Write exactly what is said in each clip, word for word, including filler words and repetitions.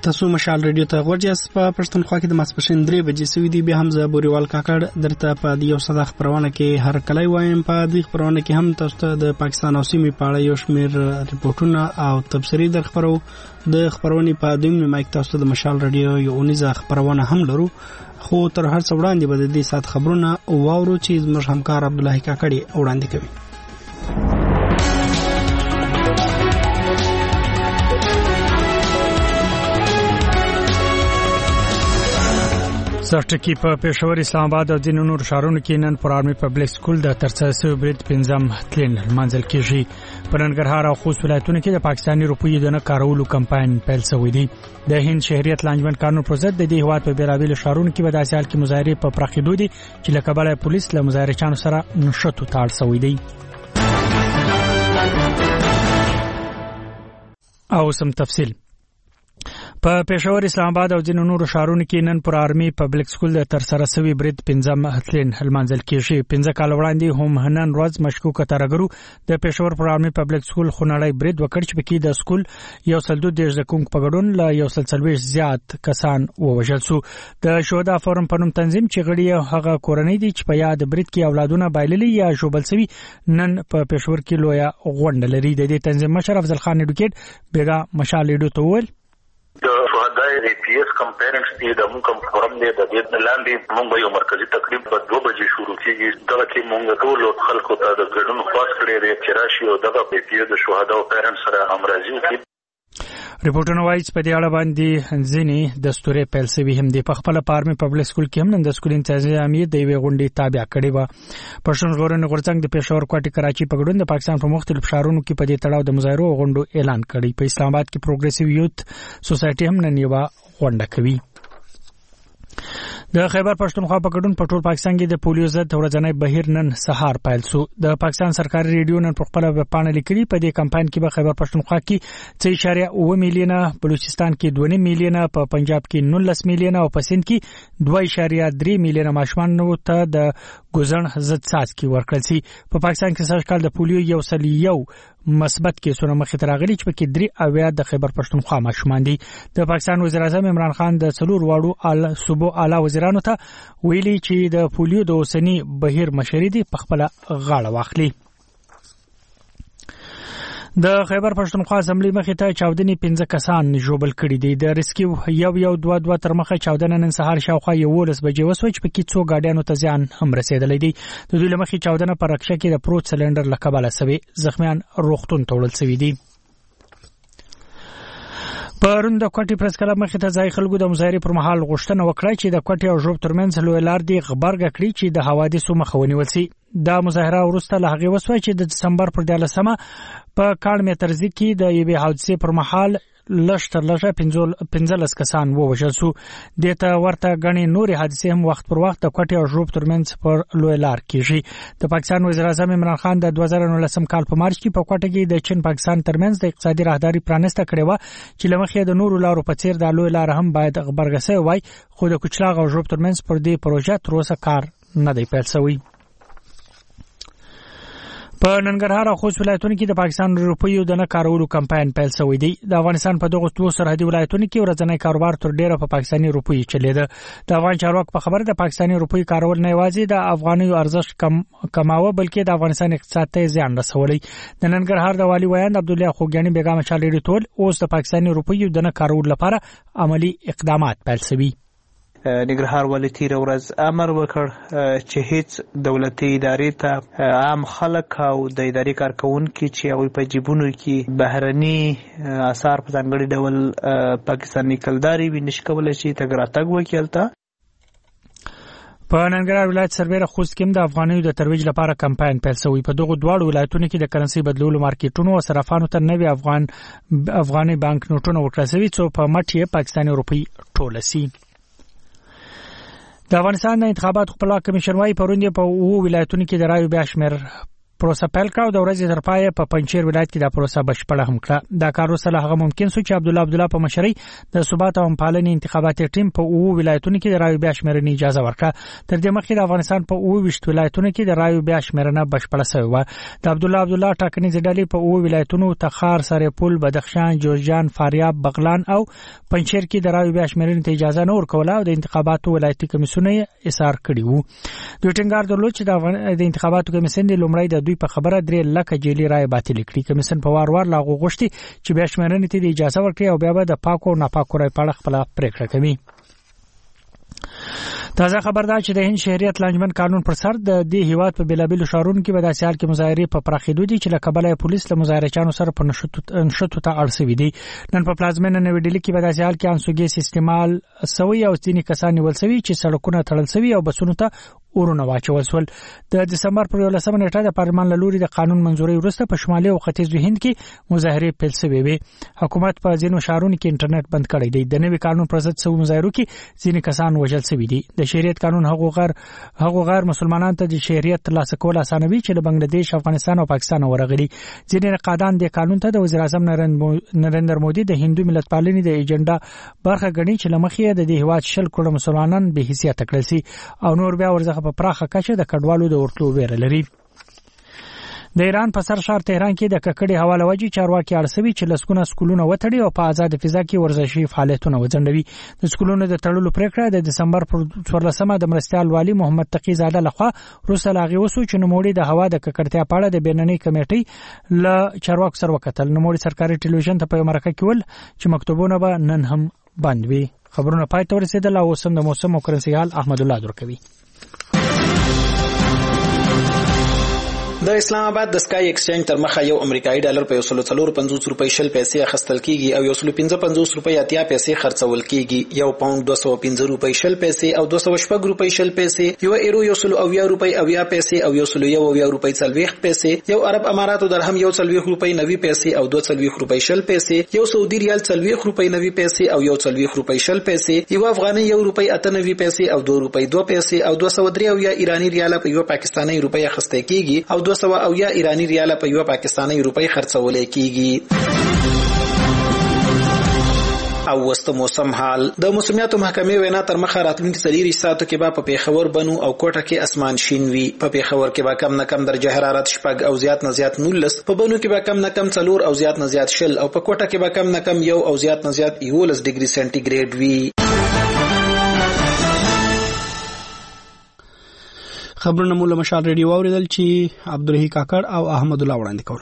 تاسو مشال رادیو ته ورجاس په پښتونخوا کې د ماسپښین درې بجې سوي دي. بیا هم زه بوريوال کاکړ درته په دې یو صدا خبرونه کې هر کله وایم. په دې خبرونه کې هم تاسو ته د پاکستان او سیمې په اړه یو شمېر ریپورتونه او تبصرې در خبرو. د خبرونې په دویم نیمه کې تاسو ته د مشال رادیو یو اونیزه خبرونه هم لرو. خو تر هر څه وړاندې به د دې سات خبرونه واورو چې زموږ همکار عبدالله کاکړي وړاندې کوي. سرټکی په پېښور، اسلام آباد او ځینو نور ښارونو کې نن پر آرمي پبلک سکول د ترڅه شوي برید پنځم تلین منځل کېږي. په ننګرهار او خوست ولایتونو کې د پاکستاني روپیو د نه کارولو کمپاین پیل شوی دی. د هند شهریت لانجمن قانون پر ضد د دې هیواد په بیلابیلو ښارونو کې په داسې حال کې مظاهرې په پراخېدو دي چې له کبله پولیس له مظاهرچیانو سره نښتو ته اړ شوی دی. او سم تفصیل په پېښور، اسلام آباد او ځینو نورو ښارونو کې نن پر آرمي پبلک سکول د ترسره شوي برید پنځم تلین لمانځل کېږي. پنځه کال وړاندې هم نن ورځ مشکوکه ترګرو د پېښور پر آرمي پبلک سکول خونړی برید وکړ چې پکې د سکول یو سل دوه دېرش زدهکوونکو په ګډون له یو سل څلوېښت زیات کسان ووژل شو. د شهدا فورم په نوم تنظیم چې غړي هغه کورنۍ دي چې په یاد برید کې اولادونه بایللي یا ژوبل شوي نن په پېښور کې لویه غونډه لري. د دې تنظیم مشر افضل خان اډوکیټ بیګا مشال لیډو ته وویل د شهدای ای پی ایس کم پیرنټس دي د موږ کم فورم دی د دې لاندې موږ یو مرکزی تقریب په دوه بجې شروع کیږي. دغه کې موږ ټول خلکو ته د ګډون خواست کړی دی چې راشي او دغه ای پی ایس د شهدا او پیرنټس سره همراضي وکړي. ریپورټونه وایي چې په دې اړه باندې ځینې دستوري پیل شوي هم دي. په خپل پارمي پبلک سکول کې هم نن د سکول انتظامیه د یوې غونډې تابع کړې وه. پښتون ژغورنې غورځنګ د پېښور، کوټې، کراچي په ګډون د پاکستان په مختلفو ښارونو کې په دې تړاو د مظاهرو او غونډو اعلان کړی. په اسلام آباد کې پروګریسیو یوت سوسایټي هم نن یوه غونډه کوي. د خیبر پښتونخوا په ګډون په ټول پاکستان کې د پولیو ضد ورځنی بهیر نن سهار پیل شو. د پاکستان سرکاري ریډیو نن په خپل ویبپاڼه لیکلي په دې کمپاین کې به خیبر پښتونخوا کې څه اشاریه اوه میلیونه، بلوچستان کې دوه نیم میلیونه، په پنجاب کې نولس میلیونه او په سند کې دوه اشاریه درې میلیونه ماشومان ته د ګوزن ضد څاڅکي ورکړل شي. په پاکستان کې سږ کال د پولیو یو سل یو مثبت کیسونه مخې ته راغلي چې پکې درې اویا د خیبر پښتونخوا ماشومان دي. د پاکستان وزیر اعظم عمران خان د څلور واړو اعلی صوبو اعلی وزیرانو ته ویلي چې د پولیو د اوسنی بهیر مشري دي په خپل غاړه واخلي. د خیبر پښتونخوا اسمبلی مخې ته چاودنې پنځه کسان ژوبل کړي دي. د ریسکیو یو یو دوه دوه تر مخه چاودنه نن سهار شاوخوا یولس بجې وسوه چې پکې څو ګاډیانو ته زیان هم رسېدلی دی. د دوی له مخې چاودنه په رکشه کې د پروت سلنډر له کبله سوې. زخمیان روغتون ته وړل سوي دي. پرون د کوټې پریس کلب مخې ته ځای خلکو د مظاهرې پر مهال غوښتنه وکړه چې د کوټې او ژوب ترمنځ لوی لار دې غبرګه کړي چې د حوادثو مخه ونیول شي. دا مظاهره وروسته له هغې وسوه چې د دسمبر پر دیارلسمه په کاڼ میترزي کې د یوې حادثې پر مهال لږ تر لږه پنځلس کسان ووژل شو. دې ته ورته ګڼې نورې حادثې هم وخت پر وخت د کوټې او ژوب ترمنځ پر لوی لار کېږي. د پاکستان وزیر اعظم عمران خان د دوه زره نولسم کال په مارچ کې په کوټه کې د چین پاکستان ترمنځ د اقتصادي راهداري پرانسته کړې وه چې له مخې د نورو لارو په څیر دا لوی لار هم باید غبرګه سوی وای، خو د کوچلاغ او ژوب ترمنځ پر دې پروژه تر اوسه کار نه دی پیل شوی. په ننګرهار او خوست ولایتونو کې د پاکستان روپیو د نه کارولو کمپاین پیل شوی دی. د افغانستان په دغو دوه سرحدي ولایتونو کې ورځنی کاروبار تر ډیره په پاکستاني روپیو چلیده. د افغان چارواکو په خبره د پاکستاني روپیو کارول نه یوازې د افغانیو ارزښت کم کماوه بلکې د افغانستان اقتصاد ته زیان رسولی. د ننګرهار د والي ویاند عبدالله خوګیاني بیګا مشال لیډو ټول اوس د پاکستاني روپیو د نه کارولو لپاره عملی اقدامات پیل شوي. ننګرهار والي تیره ورځ امر وکړ چې هیڅ دولتي ادارې ته عام خلک او د ادارې کارکونکي چې هغوی په جیبونو کې بهرني اثار په ځانګړي ډول پاکستاني کلداري وي نشي کولی شي تګ راتګ وکړي هلته. په ننګرهار ولایت سربیره خوست کې هم د افغانیو د ترویج لپاره کمپاین پیل شوی. په دغو دواړو ولایتونو کې د کرنسي بدلولو مارکیټونو او صرافانو ته نوي افغان افغاني بانک نوټونه ورکړل شوي څو په مټ یې پاکستاني روپۍ ټوله شي. د افغانستان د انتخاباتو خپلواک کمیشن وايي پرون په اوو ولایتونو کې د رایو بیا شمېر پروسه پیل کړه او د ورځې تر پایه په پنځیر ولایت کې د پروسه بشپړه هم کړه. دا کار وسله هغه ممکن شو چې عبد الله عبد الله په مشرۍ د ثبات او پالنې انتخاباتي ټیم په اوو ولایتونو کې د رایو بیا شمیرنې اجازه ورکړه. تر دې مخکې د افغانستان په اوو وشت ولایتونو کې د رایو بیا شمیرنه بشپړه شوې و. د عبد الله عبد الله ټاکنیز ډلې په اوو ولایتونو تخار، سرپل، بدخشان، جوزجان، فاریاب، بغلان او پنځیر کې د رایو بیا شمیرنې ته اجازه نه ورکوله او د انتخاباتو ولایتي کمیسیون یې اصرار کړی و. دوی ټینګار درلود چې د انتخاباتو کمیسیون د لومړی د دوی په خبره درې لکه جیلی رای باطل کړي. کمیسیون په وار وار لاغو غوښتي چې بیا شمیرنې ته اجازه ورکړي او بیا به د پاکو او ناپاکو رای په اړه خپل پریکړه کوي. تازه خبر ده چې د هند شهریت لانجمن قانون پر سر د دې هیواد په بلابل شهرونو کې به د سیال کې مظاهره په پراخېدو دي چې لکه بلای پولیس له مظاهرچانو سره په نشټو ته اړ شوی دي. نن په پلازمینه نوې ډیلی کې به د سیال کې انسوګي استعمال سوي او ځینې کسان نیول شوي چې سړکونه تړل شوي او بسونو ته ورونه واچول شول. د دسمبر پر یولسمه نیټه د پارلمان له لوري د قانون منزوري وروسته په شمالي او ختیځ هند کې مظاهره پیل شوې وي. حکومت په ځینو شهرونو کې انټرنیټ بند کړی دی. د نوي قانون پر ضد سو مظاهرو کې ځینې کسان وژل شوي دي. د شهریت قانون هغو غیر هغو غیر مسلمانانو ته د شهریت ترلاسه کول اسانوي چې له بنگلاديش، افغانستان او پاکستان ورغلي. ځینې نقادان د قانون ته د وزیر اعظم نریندر مودي د هندو ملت پالنې د ایجنډا برخه ګڼي چې لمخې د دې هیواد شل کروڑه مسلمانان به حیثیت کړل شي او نور بیا ورځ په پراخه کچه د کډوالو د ورتلو ویره لري. د ایران په سر ښار تهران کې د ککړې هوا له وجې چارواکي اړسوي چې لسګونه سکولونه وتړي او په آزاد فضا کې ورزشي فعالیتونه وځنډوي. د سکولونو د تړلو پریکړه د دسمبر پر څوارلسمه د مرستیال والي محمد تقی زاده لخوا وروسته لاغي وسو چې نوموړي د هوا د ککړتیا په اړه د بیننۍ کمیټې له چارواکو سره وکتل. نوموړي سرکاري ټلویزیون ته په مرکه کې ول چې مکتوبونه به نن هم بند وي. خبرونه پای ته ورسېدل او اوس هم د موسم او کرنسي حال احمد الله درکوي. د اسلام آباد د سکای ایکسچینج تر مخه یو امریکایي ډالر په یو سل څلور پنځوس روپۍ شل پیسې اخیستل کیږي او یو سل پنځه پنځوس روپۍ اتیا پیسې خرڅول کیږي. یو پاوند دوه سوه پنځه روپۍ شل پیسې او دوه سوه شپږ روپۍ شل پیسې، یو ایرو یو سل اویا روپۍ اویا پیسې او یو سل یو اویا روپۍ څلوېښت پیسې، یو عرب اماراتو درهم یو څلوېښت روپۍ نوي پیسې او دوه څلوېښت روپۍ شل پیسې، یو سعودي ریال څلوېښت روپۍ نوي پیسې او یو څلوېښت روپۍ شل پیسې، یو افغاني یو روپۍ اته نوي پیسې او دوه روپۍ دوه پیسې او دوه سوه درې اویا ایراني ریال په یو پاکستاني روپۍ اخیستل کیږي او دوه سوه اویا ایراني ریال په یو پاکستاني روپۍ خرڅول کیږي. او وست موسم حال. د موسمیاتو محکمې وینا تر مخه راتلونکي څلور ساعتو کې به په پیښور، بنو او کوټه کې اسمان شین وي. په پیښور کې به کم نه کم درجه حرارت شپږ او زیات نه زیات نولس، په بنو کې به کم نه کم څلور او زیات نه زیات شل او په کوټه کې به کم نه کم یو او زیات نه زیات یولس ډیګري سانتي ګریډ وي. خبرونه مو له مشال ریډیو اوریدل چې عبدالرحیم کاکړ او احمد الله وړاندې کوله.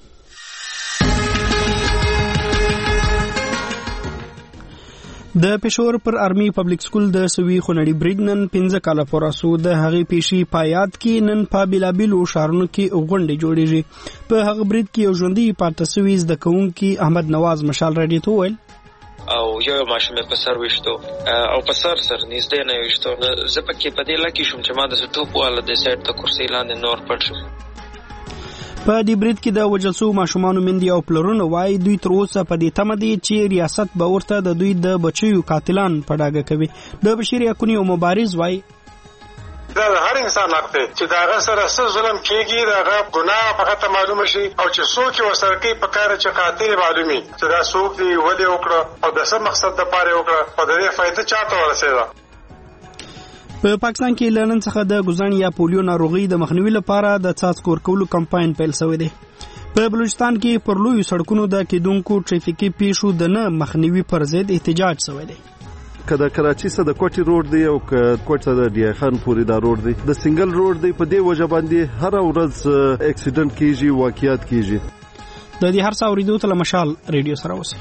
د پېښور پر آرمي پبلک سکول د سوي خونړي برید نن پنځه کاله پوره سو. د هغې پیښې په یاد کې نن په بېلابېلو ښارونو کې غونډې جوړېږي. په هغه برید کې یو ژوندي پاتې سوي زده کوونکي احمد نواز مشال راډیو ته وویل او یو ماشوم په سر وشتو او په سر سر نږدې نه وشتو. زه پکې په دې لکه شوم چې ما د ټوپ والا د سایډ ته کرسۍ لاندې نور پټ شو. په دې برید کې د وژل شوو ماشومانو میندې او پلرونه وایي دوی تر اوسه په دې تمه دي چې ریاست به ورته د دوی د بچیو قاتلان په ډاګه کوي. د بشیر یاکوني او مبارز وایي دا هر انسان حق دی چې دا هغه سره څه ظلم کېږي، دا هغه ګناه په هغه معلومه شي او چې څوک یې ورسره کوي په کار چې قاتل معلومي چې دا څوک دی، ولې وکړه او د څه مقصد دپاره وکړه او د دې فایده چاته ورسېده. په پاکستان کې له نن څخه د ګوزن یا پولیو ناروغي د مخنیوي لپاره د څاڅکي ورکولو کمپاین پیل شوی دی. په بلوچستان کې پر لویو سړکونو د کېدونکو ټریفیکي پیښو د نه مخنیوي پر ضد احتجاج شوی دی. کله کراچي څخه د کوټي روډ دی او کوټ څخه د ډیا خان پوري دا روډ دی، د سنگل روډ دی. په دې وجه باندې هر ورځ اکسیډنټ کیږي، واقعیات کیږي. د دې هر څه اوریدو ته مشال ریډیو سره اوسئ.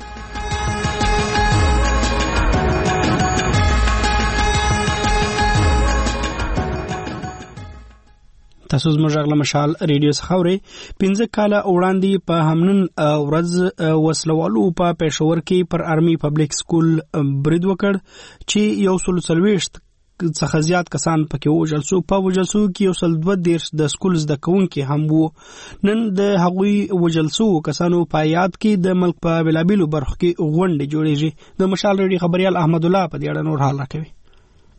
تاسو زموږ غږ له مشال ریډیو څخه اورئ. پنځه کاله وړاندې په همنن ورځ وسلوالو په پېښور کې پر آرمي پبلک سکول برید وکړ چې یو سل څلوېښت څخه زیات کسان پکې وژل شو. په وژل شو کې یو سل دوه دېرش د سکول زده کوونکي هم وو. نن د هغوی وژل شو کسانو په یاد کې د ملک په بېلابېلو برخو کې غونډې جوړېږي. د مشال ریډیو خبریال احمد الله په دې اړه نور حال راکوي.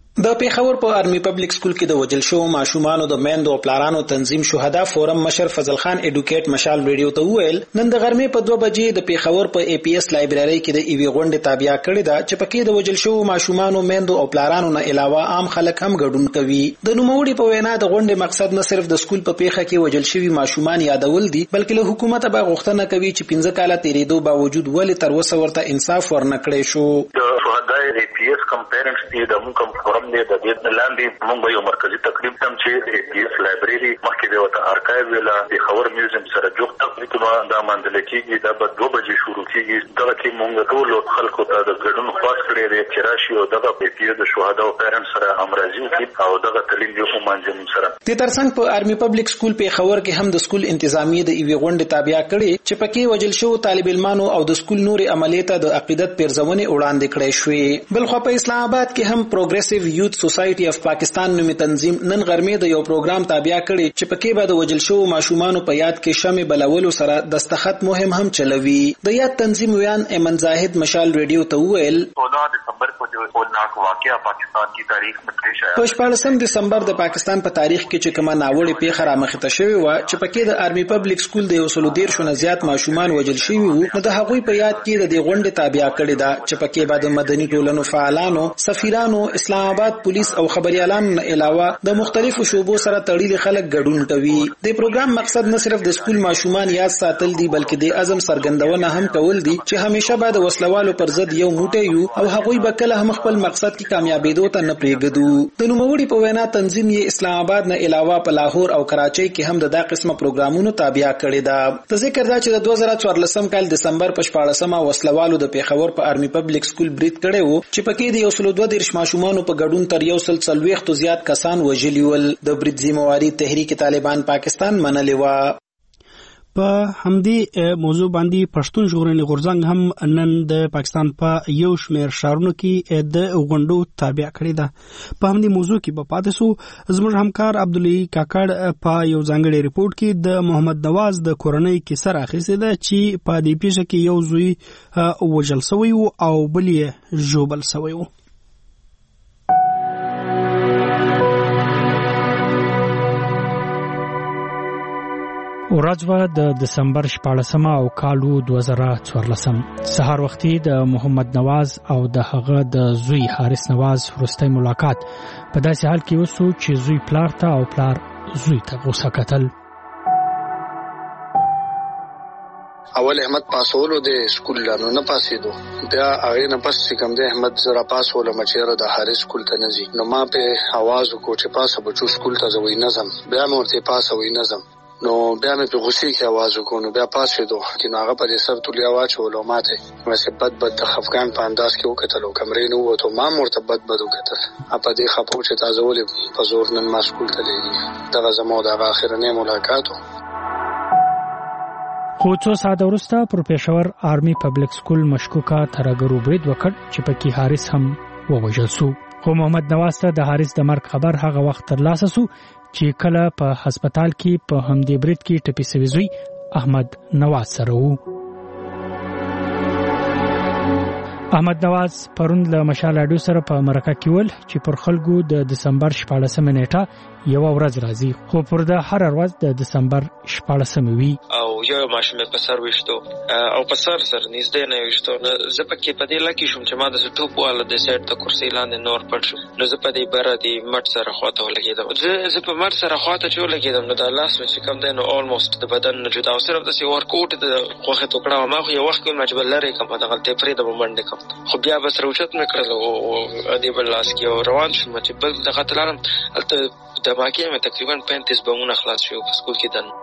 د پیښور په آرمي پبلک سکول کې د وجل شو ماشومانو د میندو او پلارانو تنظیم شهدا فورم مشر فضل خان اډوکیټ مشال ریډیو ته وویل نن د غرمې په دوه بجې د پیښور په ای پی ایس لایبرری کې د ایوی غونډې تابع کړې ده چې پکې د وجل شو ماشومانو میندو او پلارانو نه علاوه عام خلک هم ګډون کوي. د نوموړي په وینا د غونډې مقصد نه صرف د سکول په پیښه کې وجل شوی ماشومان یادول دي بلکې له حکومت به غوښتنه کوي چې پنځه کاله تیریدو باوجود ولې تر اوسه ورته انصاف ورنکړي شو. د شهدا ای پی ایس کم پیرنټس دي د موږ کم فورم دی د دې لاندې موږ یو مرکزی تقریب تم چې ای پی ایس لایبرری مخکې د وته ارکایو ویلا د خبر میوزیم سره جوړ تقریبا د ماندل کېږي د به دوه بجې شروع کېږي دغه کې موږ ټول خلکو ته د ګډون خواست کړی دی چې راشي او دغه ای پی ایس د شهدا او پیرنټس سره همراضي وکړي او دغه تعلیم یو منظم سره. د ترڅنګ په آرمي پبلک سکول په خبر کې هم د سکول انتظامی د ایوی غونډې تابع کړي چې پکې وجل شو طالب علمانو او د سکول نور عملیات د عقیدت پیرزونې وړاندې کړې شوې. بل خو په اسلام آباد کې هم پروګریسیو یوث سوسایټي اف پاکستان نومي تنظیم نن غرمې د یو پروګرام تابع کړي چې پکې به د وجل شو ماشومانو په یاد کې شمع بلولو سره دستخط مهم هم چلوي. د یاد تنظیم ویان ایمن زاهد مشال ریډیو ته وویل सोलह दिसंबर को जो होलनाक वाकया पाकिस्तान की तारीख में पेश आया په شپاړسم دسمبر د پاکستان په تاریخ کې چې کومه ناوړه پیښه رامخته شوې و چې پکې د آرمي پبلک سکول د یو سلو دیر شو نه زیات ماشومان وجل شوي وو نو د هغوی په یاد کې د دې غونډې تابع کړې ده چې پکې به د مدني ټولنو فعالانو سفیرانو اسلام آباد پولیس او خبريالانو نه علاوه د مختلفو شوبو سره تړلي خلک ګډون کوي. د پروګرام مقصد نه صرف د سکول ماشومان یاد ساتل دي بلکې د عزم څرګندونه هم کول دي چې همیشه به د وسلوالو پر ضد یو موټی یو او هغوی به کله هم خپل مقصد کې کامیابېدو ته نه پرېږدو. د نوموړي په وینا تنظیم یې اسلام آباد نه علاوه په لاهور او کراچۍ کې هم د دا قسمه پروګرامونو تابع کړي ده. د ذکر دا چې د دوه زره څوارلسم کال دسمبر په شپاړسمه وسلوالو د پیښور په آرمي پبلک سکول برید کړي وو چې پکې د یو سلو دوه دیرش ماشومانو په ګډون تر یو سل څلوېښتو زیات کسان وژلي ول. د برید ذمہواری تحریک طالبان پاکستان منلې وه. په همدې موضوع باندې پښتون ژغورنې غورځنګ هم نن د پاکستان په یو شمېر ښارونو کې د غونډو تابع کړې ده. په همدې موضوع کې به پاتې سو. زموږ همکار عبدالله کاکړ په یو ځانګړي ریپورت کې د محمد نواز د کورنۍ کیسه راخیستې ده چې په دې پیښه کې یو زوی وژل شوی و او بل یې ژوبل شوی و. ورځ و د دسمبر شپاړسمه او کالو دوه زره څوارلسم. سهار وختي د محمد نواز او د هغه د زوی حارث نواز وروستی ملاقات په داسې حال کې وسو چې زوی پلار ته او پلار زوی ته غوسه کتل. اول احمد پاسولو د سکول لانو نه پاسېدو بیا هغه نه پس کوم د احمد زرا پاسولو مچېره د حارث سکول ته نزي نو ما په आवाज وکړ چې پاسه بچو سکول ته زوی نظم بیا مورته پاسه وې نظم نو بیا مې په غوسې کې आवाज وکړ نو بیا پاسېدو چې هغه په سر تولیا واچولو ماته واسه بد بد د خفقان په انداز کې وکړلو کمرې نو وته ما مرته بد بد وکړل اپا دې خپو چې تاسو ولې په زور نن ما سکول ته لګي دا زموږ د اخرنه ملاقات خو څو ساعت وروسته پر پیښور آرمي پبلک سکول مشکوکا ترګرو برید وکړ چې پکې حارث هم ووژل شو. خو محمد نواز ته د حارث د مرګ خبر هغه وخت ترلاسه شو چې کله په هسپتال کې په همدې برید کې ټپي شوی زوی احمد نواز سره وو. احمد نواز پرون له مشال اډو سره په مرکه کې ول چې پر خلکو د دسمبر شپاړسمه نیټه یو ورځ راځي خو پر د هر ورځ د دسمبر شپاړسمه وي او یو ماشوم په سر وشتو او په سر سر نږدې نه وشتو نو زه پکې په دې لکه شوم چې ما د ټوپ والا د سایت د کرسي لاندې نور پټ شو نو زه په دې بره دی مټ سره خواته ولګیدم زه زه په مټ سره خواته چې ولګیدم نو د لاس چې کوم دی نو অলموست د بدن نه جدا او صرف د سی ورکوټ د خوخه ټوکړه ما خو یو وخت کوم چې بلری کوم د غلطه پرې د منډه کوم خو بیا بس روچت مې کړل او دې بل لاس کې روان شوم چې بل د قتلانم الته د باقي مې تقریبا پنځه بمونه خلاص شو په سکول کې دن.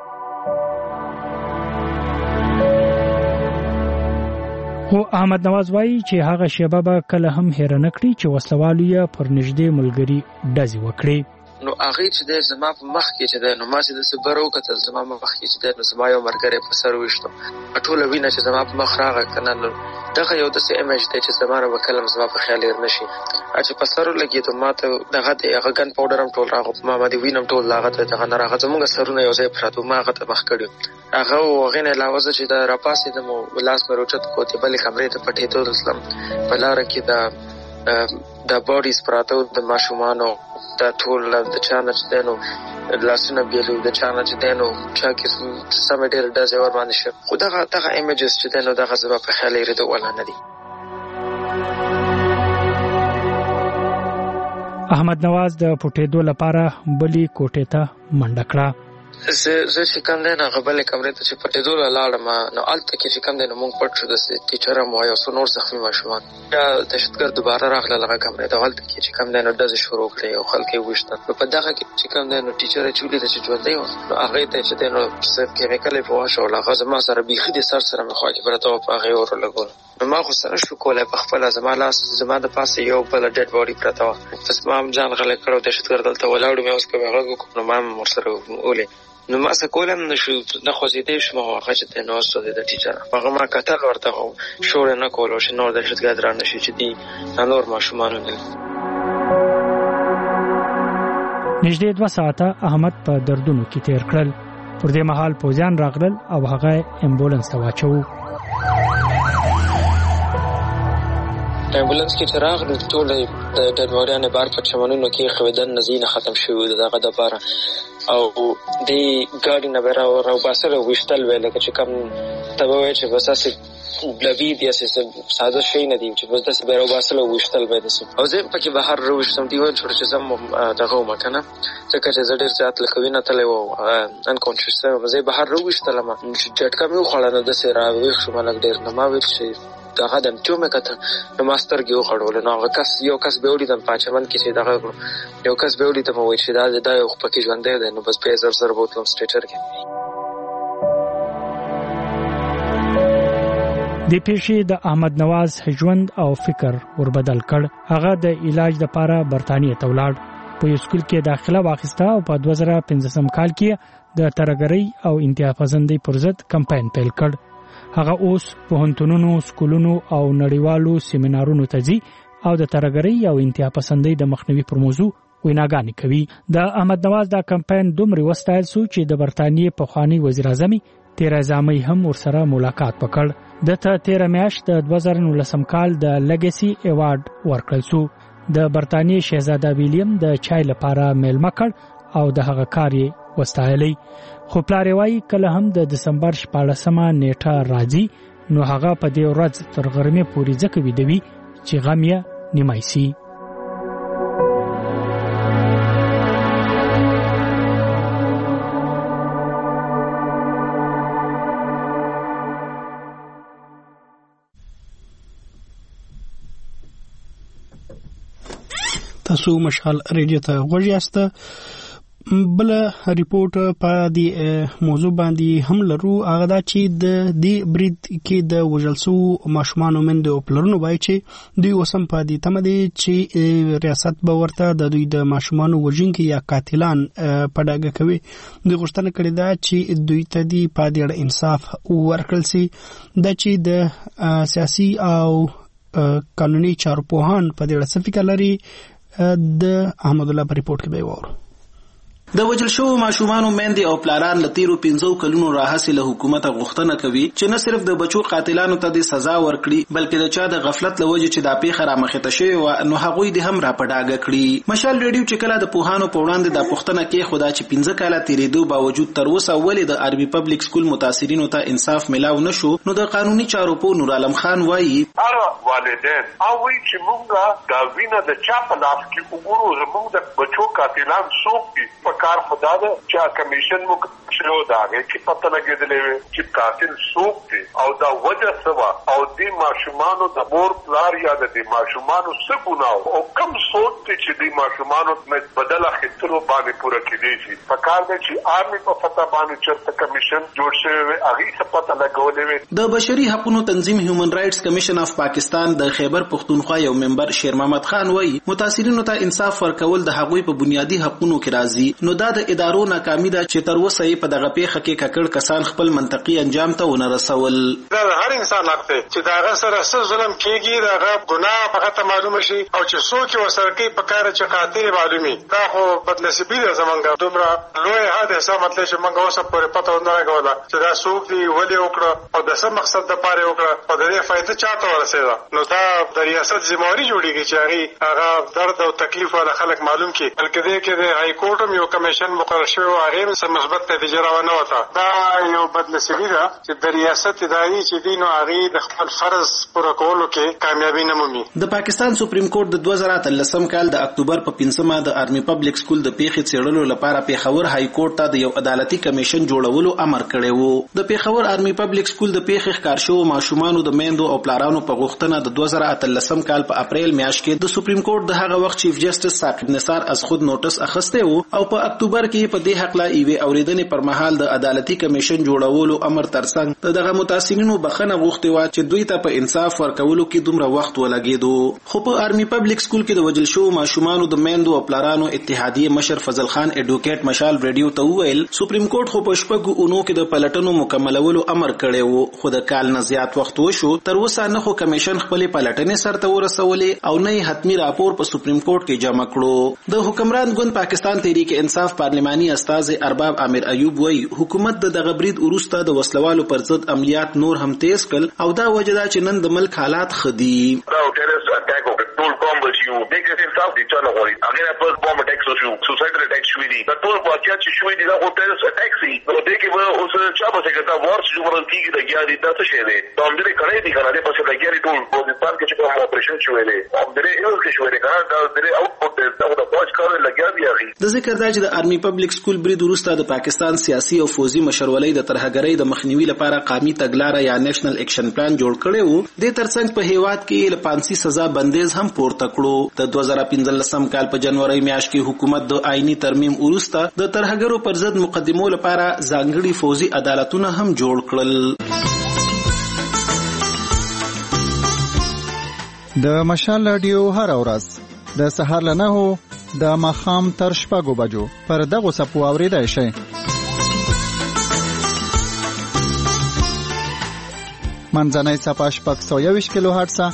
خو احمد نواز وایي چې هغه شیبه به کله هم هیر نه کړي چې وسلوالو یې پر نږدې ملګری ډزې وکړي. نو هغه چې د زما په مخ کې چې د نو ما چې د صبر وکړل زما په مخ کې چې د نو زما یو مرګره په سر وښتو ټول وینه چې زما په مخ راغی کنه نو دغه یو د سي ایمیج دی چې زما په کلم زما په خیال لري نشي چې په سر لګي ته ما ته دغه د هغه ګن پاوډر هم ټول راغو ما باندې وینم ټول لاغه ته دغه نه راغه زموږ سرونه یو ځای پراته ما هغه ته مخ کړو هغه وغینه لاوزه چې د راپاسې د مو ولاس مروچت کوته بلې کمرې ته پټې ته اسلام په لار کې د د باډیز پراته د ماشومانو دا ټول د چانه چې دینو لاسونه بیلو د چانه چې دینو چا کې سم ډېر ډزې ور باندې شو خو دغه دغه ایمیجز چې دینو دغه زما په خیال یې ردو ولا نه دي. احمد نواز د پټېدو لپاره بلی کوټې ته منډه کړه. زه زه چې کوم دی نه غبلې کمرې ته چې پټېدو له لاړم نو هلته کې چې کوم دی نو موږ پټ شو داسې ټیچر هم وایي او څو نور زخمي ماشومان بیا دهشتګرد دوباره راغله هغه کمرې ته هلته کې چې کوم دی نو ډزې شروع کړې او خلک یې وویشتل نو په دغه کې چې کوم دی نو ټیچر یې چې ولیده چې ژوندی و نو هغې ته چې دی نو څه کیمیکل یې په واچول هغه زما سره بیخي د سر سره مې خوا کې پرته وه په هغې یې ورولګول نو ما خو سره شو کولی په خپله زما لاس زما د پاسه یو بله ډیډ باډي پرته وه بس ما هم ځان غلی کړ او دهشتګرد هلته ولاړ مې اوس که مې غږ وکړو نو ما هم ورسره ولې نو ما څه کولی هم نه شو نه خوځېدی شوم او هغه چې دی نو اوس د ټیچر هغه ما کتل ورته خو شور یې نه کولو چې نور دهشتګرد را نه شي چې دي نور ماشومان ونیل. نږدې دوه ساعته احمد په دردونو کې تیر کړل. پر دې مهال پوځیان راغلل او هغه امبولانس ته واچوه. امبولانس کې چې راغلو ټول د ډېډ باډیانې بار په چمنونو کې ایښودل نه ځایونه ختم شوي وو د هغه دپاره او دې ګاډي نه به را راوباسل او ویشتل وی لکه چې کوم ته به وایي چې بس هسې بلوي دي هسې ساده شی نه دي چې بس داسې به یې راوباسل او ویشتل به یې داسې او زه هم پکې بهر راویشتم دوی ویل شول چې زه هم دغه ومه که نه ځکه چې زه ډېر زیات لکه وینه تلی و انکانشس وم زه یې بهر راویشتلم چې جټکه مې وخوړه نو داسې راویښ شوم لږ ډېر نو ما ویل چې هغه د مچو مې کته نو ما سترګې وخړولې نو هغه کس یو کس به ولیدم په چمن کې چې دغه کړو یو کس به ولیدم وایي چې دا دا یو پکې ژوندی دی نو بس بیا یې زر زر بوتلم سټریچر کې. د پیښې د احمد نواز ژوند او فکر وربدل کړ. هغه د علاج لپاره برتانیې ته ولاړ. په یو سکول کې داخله واخیسته او په دوه زره پنځم کال کې د ترهګرۍ او انتها پسندۍ پر ضد کمپاین پیل کړ. هغه اوس پوهنتونونو، سکولونو او نړیوالو سیمینارونو ته ځي او د ترهګرۍ او انتها پسندۍ د مخنیوي پر موضوع ویناګانې کوي. د احمد نواز دا کمپاین دومره وستایل شو چې د برتانیې پخوانی وزیر اعظم تیرزا مې هم ورسره ملاقات وکړ. دته تیر میاشت د دوه زره نولسم کال د لیګسي ایوارډ ورکړل شو. د برتانیې شهزاده ویلیام د چای لپاره میلمه کړ او د هغه کار یې وستایلی. خو پلار یې وایي کله هم د دسمبر شپاړسمه نیټه راځي نو هغه په دې ورځ تر غرمې پورې ځکه ویده وي چې غم یې نیمای سي. تاسو مشال ریډیو ته غوږ یاست. بل ریپورت په دې موضوع باندې هم لرو. هغه دا چې د دې برید کې د وژل شوو ماشومانو مندو او پلرونو وایي چې دوی اوس هم په دې تمه دي چې ریاست به ورته د دوی د ماشومانو وژونکي یا قاتلان په ډاګه کوي. دوی غوښتنه کړې ده چې دوی ته دې په دې اړه انصاف ورکړل شي. دا چې د سیاسي او قانوني چارو پوهان په دې اړه څه فکر لري د احمد الله په ریپورت کې به وورو. د وجل شو ماشومانو مندي او پلاران لتیرو پنځو کلونو راهسي له حکومت غوښتنه کوي چې نه صرف د بچو قاتلانو ته د سزا ورکړي بلکې د چا د غفلت لوجه چې د پیښه را مخته شوی و نو هغوی د هم را پډاګه کړي. مشال ریډیو چې کله د پوهانو په وړاندې د پښتنه کې خدا چې پنځه کاله تیریدو باوجود تر اوسه ولې د عربي پبلک سکول متاثرینو ته انصاف ملاو نشو نو د قانوني چارو په نور عالم خان وایي هر والدین او وی چې موږ دا وینه د چا په لاس کې وګورو زموږ د بچو قاتلان څوک دي په کار خدا دا چې کمیشن مو شروع داږي چې پته لګیدلې چې قاتل څوک دي او دا وجه سوا او دې ماشومانو د مور پلار یا د دې ماشومانو څه ګناه او کم سوچ دي چې دې ماشومانو مې بدله خطرو باندې پوره کړي شي په کار دي چې آرمي په فتا باندې چرته کمیشن جوړ شوی وي هغه څه پته لګولې. د بشري حقوقو تنظیم هیومن رائټس کمیشن اف پاکستان د خیبر پختونخوا یو ممبر شیر محمد خان وایي متاثرینو ته انصاف ورکول د هغوی په بنیادی حقوقو کې راځي نو دا د ادارو ناکامي ده چې تر اوسه یې په دغه پیښه کې ککړ کسان خپل منطقي انجام ته ونه رسول. دا هر انسان حق دی چې دا سره څه ظلم کیږي، دا ګناه په خاطر معلومه شي او چې څوک وسره کوي په کار چې قاتل معلومي. دا خو بدنصیبي ده زمونږ دومره لوی حادثه، مطلب چې موږ اوسه پورې پته نه لګوله چې دا څوک دی، ولې وکړه او د څه مقصد لپاره وکړه او د دې فائدې چاته ورسېده. نو دا د ریاست ذمہواری جوړیږي چې هغه هغه درد او تکلیف والا خلک معلوم کړي. بلکې دې کې د هاي کورټ هم یو کمیشن مقرر شوی او هغه هم مثبت نتیجه راونه وته. دا یو بدنصیبي ده چې د ریاست اداري چې دین او هغه د خپل فرض پوره کولو کې کامیابی نه مومي. د پاکستان سپریم کورټ د دوه زره اتلسم کال د اکتوبر په پنځمه د آرمي پبلک سکول د پیښې څېړلو لپاره پیښور هاي کورټ ته د یو عدالتي کمیشن جوړولو امر کړی وو. د پیښور آرمي پبلک سکول د پیښې ښکار شوو ماشومانو د میندو او پلارانو په غوښتنه د دوه زره اتلسم کال په اپریل میاشت کې د سپریم کورټ د هغه وخت چیف جسټس ثاقب نثار از خود نوټس اخیستی وو او په اکتوبر کې په دې حق لا ایوه اوریدنې پر مهال د عدالتي کمیشن جوړولو امر ترڅنګ دغه متاثرینو بخښنه غوښتې و چې دوی ته په انصاف ورکولو کې دومره وخت ولګېدو. خو په آرمي پبلک سکول کې د وجل شوو ماشومانو د میندو او پلارانو اتحادیه مشر فضل خان اډوکیټ مشال ریډیو ته وویل سپریم کورټ خو په شپږو اونو کې د پلټنو مکملولو امر کړی وو، خو د کال نه زیات وخت وشو تر اوسه نه خو کمیشن خپل پلټنې سرته ورسولې او نه حتمی راپور په سپریم کورټ کې جمع کړو. د حکمران ګوند پاکستان تحریک انصاف پارلماني استاذ ارباب عامر ایوب وایي حکومت د دغه برید وروسته د وسلوالو پر ضد عملیات نور هم تیز کړل او دا وجه ده چې نن د ملک حالات خدي. ټول کوم بچیو دغه انصاف دي چا نه غواړي هغه په بوم اٹیک شو سوسایډل اٹیک شوې دي دا ټول واقعیت چې شوې دي دا هو ټیرس اٹیک سي نو دغه به اوس چا په څنګه دا ورس جوړل کیږي د یاري د څه شي دي دا هم دې کړې دي کنه دې په څه د یاري ټول پاکستان کې چې کوم اپریشن شوې دي هم دې یو کې شوې دي کنه دا دې اوټپوټ دا د پوج کار لګیا دی هغه. د ذکر دا چې د آرمي پبلک سکول برید وروسته د پاکستان سیاسي او فوزي مشرولۍ د ترهګرۍ د مخنیوي لپاره قومي تګلارې یا نېشنل اکشن پلان جوړ کړی وو. د ترڅنګ په هیواد کې له پانسي سزا بندیز هم پورته کړو. د دوه زره پنځلسم کال په جنوري میاشت کې حکومت د آئینی ترمیم وروسته د ترهګرو پر ضد مقدمو لپاره ځانګړي فوزي عدالتونه هم جوړ کړل. د مشال رادیو هر ورځ د سهار له نهو د ماښام تر شپږو بجو پر دغه سپو اوریدای شئ. منځنۍ صفحه شپږ سوه یوویشت کیلو هرټز،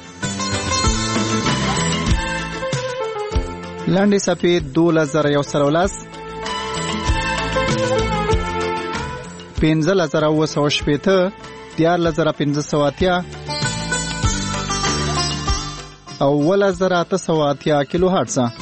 لاندې صفحې دولس زره یو سل او لس، پنځلس زره اوه سوه شپېته، دیارلس زره پنځه سوه اتیا او اوولس زره اته سوه اتیا کیلو هرټز.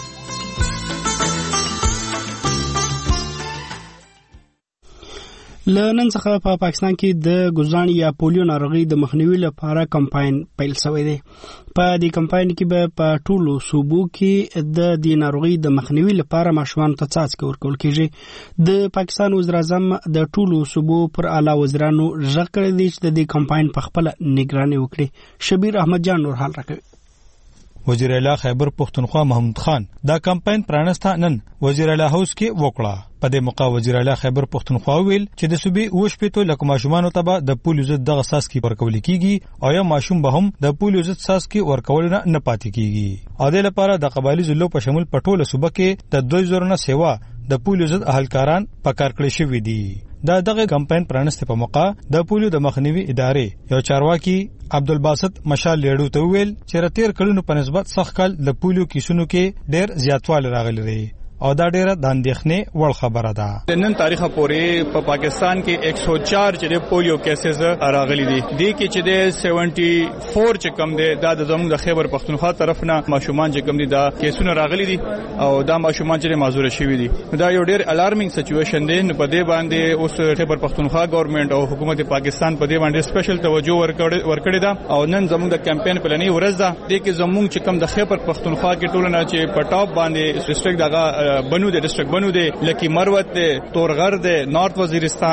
لنن څخه په پاکستان کې د ګوزان یا پولیو ناروغي د مخنیوي لپاره کمپاین پیل شوی دی. په دې کمپاین کې به په ټولو صوبو کې د دې ناروغي د مخنیوي لپاره ماشومان ته څاڅکي ورکول کېږي. د پاکستان وزیر اعظم د ټولو صوبو پر اعلی وزیرانو ژغ کړی دی چې د دې کمپاین په خپل نگراني وکړي. شبیر احمد جان نور حال راکوي. وزیر اعلی خیبر پختونخوا محمود خان دا کمپاین پرانسته نن وزیر اعلی هاوس کې وکړه. په دې موقع وزیر اعلی خیبر پختونخوا ویل چې د صوبې اوش پېټو لکه ماشومان ته به د پولیو ضد دغه ساسکي ورکول کیږي او یا ماشوم به هم د پولیو ضد ساسکي ورکول نه نه پاتې کیږي. او د لپاره د قبایلی ضلعو په شمول پټوله صوبه کې د دوه زره نه سیوا د پولیو ضد اهلکاران په کار کړی شوی دي. دا دغه کمپاین پرانسته په موقع د پولیو د مخنیوي ادارې یو چارواکي عبدالباسط مشال لیډو ته ویل چې راتیر کلونو په نسبت سخت کال د پولیو کیسونو کې ډېر زیاتوالی راغلی دی او دا ډیره د اندېښنې وړ خبره ده. نن تاریخ پورې په پاکستان کې ایک سو چار چې پولیو کیسز راغلي دي. دې کې چې د سیونټي فور چې کم دي دا د زموږ د خیبر پختونخوا طرف نه ماشومان چې کم دي دا کیسونه راغلي دي او دا ماشومان چې معذور شوي دي. دا یو ډیر الارمینګ سچويشن دی. په دې باندې اوس خیبر پختونخوا ګورنمنت او حکومت پاکستان په دې باندې سپیشل توجه ورکړی ده او نن زموږ د کمپاین پلانې ورځ ده. دې کې زموږ چې کم د خیبر پختونخوا کې ټولنه چې په ټاپ باندې ډسټریکټ دغه بنو دے ڈسٹرکٹ بنو دے لکی مروت دے تورغر دے نارتھ وزیرستان دے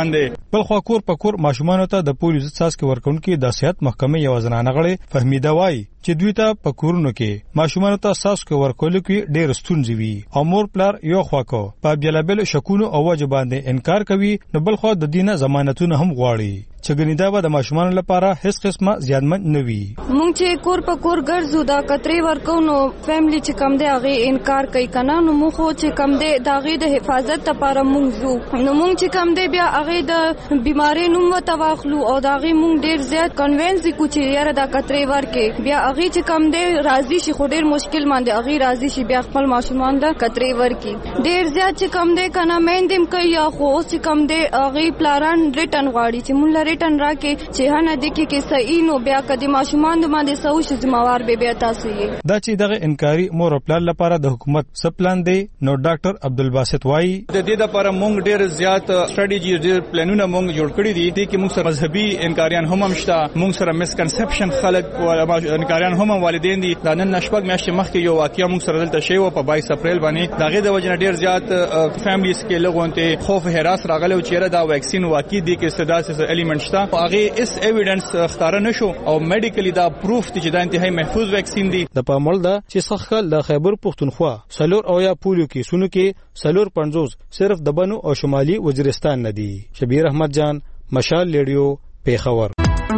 بل خو کور په کور ماشومان ته د پولیو ضد څاڅکي ورکونکو د صحت محکمې یو ځنانه غړي فهمیده وای چې دوی ته په کورونو کې ماشومان ته څاڅکي ورکول کې ډېر ستونزې وي او مور پلار یو خواکو په بلابل شکونو او واجب باندې انکار کوي نو بل خو د دینه ضمانتونه هم غواړي چې ګنیدا به د ماشومان لپاره هیڅ قسمه زیانمن نه وي. مونږ چې کور په کور ګرځو دا کتري ورکو نو فیملی چې کم دی هغه انکار کوي کنه نو مونږ خو چې کم دی دا غي د حفاظت لپاره مونږ زو نو مونږ چې کم دی بیا هغه د بیماری نوم وتواخلو او دا غي مونږ ډیر زیات کنوینس کو چې یاره دا کتري ورکه بیا هغه چې کم دی راضي شي خو ډیر مشکل باندې هغه راضي شي بیا خپل ماشومان دا کتري ورکی ډیر زیات چې کم دی کنه مېندم کوي یا خو چې کم دی هغه پلاران ریټن غواړي چې مونږ ریټن راکې چې هنه د کې کې صحیح نو بیا کدي ماشومان د باندې سوش ذمہوار به بیا تاسو یې دا چې دغه انکاري مور پلان لپاره د حکومت سپلان دی نو ډاکټر عبدالباسط وای د دې لپاره مونږ ډیر زیات سټریټجی ډیر پلانونه مونږ جوړ کړی دي د کې مونږ سره مذهبي انکاریان هم مشته مونږ سره مسکنسپشن خلک او انکاریان هم والدین دي دا نن نشپک میاشتې مخکې یو واقعیا مونږ سره دلته شی و په باییس اپریل باندې داغه د وجنه ډیر زیات فیملیز کې لغونته خوف هراس راغله او چیرې دا ویکسین واقعي دي کې استداسه الیمنت شته هغه اس ایویډنس ښکارا نشو او میډیکلی دا پروف دي چې دا انتهایی محفوظ ویکسین دي د پامل دا چې څخه د خیبر پختونخوا سلور او یا پولیو کې سونو کې سلور پنځوس صرف د بنو او شمالي وزیرستان نه دي. شبیر احمد جان مشال ریډیو پیښور.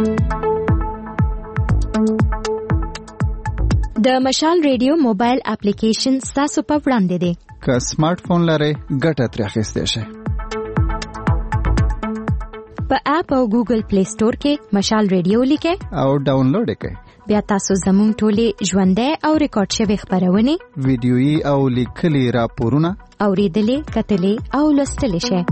د مشال ریډیو موبایل اپلیکیشن تاسو په وړاندې دی که سمارټ فون لرئ ګټه ترې اخیستی شئ. په اپ او ګوګل پلی سٹور کې مشال ریډیو لیکئ او ډاونلوډ یې کړئ. بیا تاسو زموږ ټولې ژوندۍ او ریکارډ شوي خپرونې ویډیويي او لیکلي راپورونه اورېدلې کتلې او لوستلی شئ.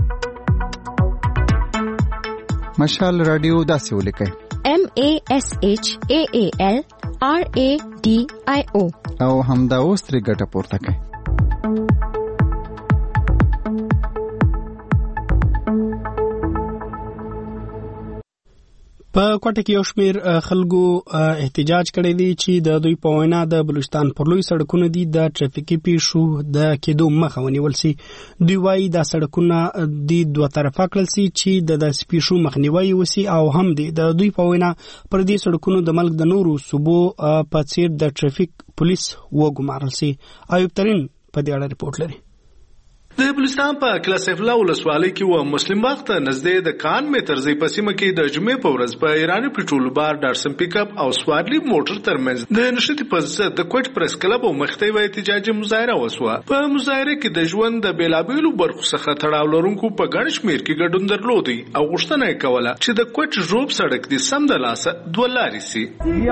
مشال رادیو داسې ولیکئ M A S H A A L R A D I O او همدا اوس ترې ګټه پورته کړئ. په کوټه کې یو شمیر خلکو احتجاج کړی دی چې د دوی په وینا د بلوچستان پر لوی سړکونو دي د ټریفیکي پیښو د کېدو مخه ونیول سي. دوی وایي دا سړکونه د دوه طرفه کړل سي چې د داسې پیښو مخنیوي وسي او هم دی د دوی په وینا پر دې سړکونو د ملک د نورو صوبو په څیر د ټریفیک پولیس وګمارل سي. ایوب ترين په دې اړه ریپورت لري. د بلوچستان په کلاسفلا ولسوالۍ کې و مسلم باغ ته نږدې د کان مترزي په سیمه کې د جمعې په ورځ په ایرانی پټرول بار ډارسن پیک اپ او سوارلی موټر ترمنځ د نشټي په ضد د کوټ پریس کلب او مخته وی احتجاجي مظاهره وسوه. په مظاهره کې د ژوند د بیلابېلو برخو څخه تړاو لرونکو په ګڼ شمېر کې ګډون درلودي او غوښتنه یې کوله چې د کوټ ژوب سړک د سم د لاسه دوه لارې سي.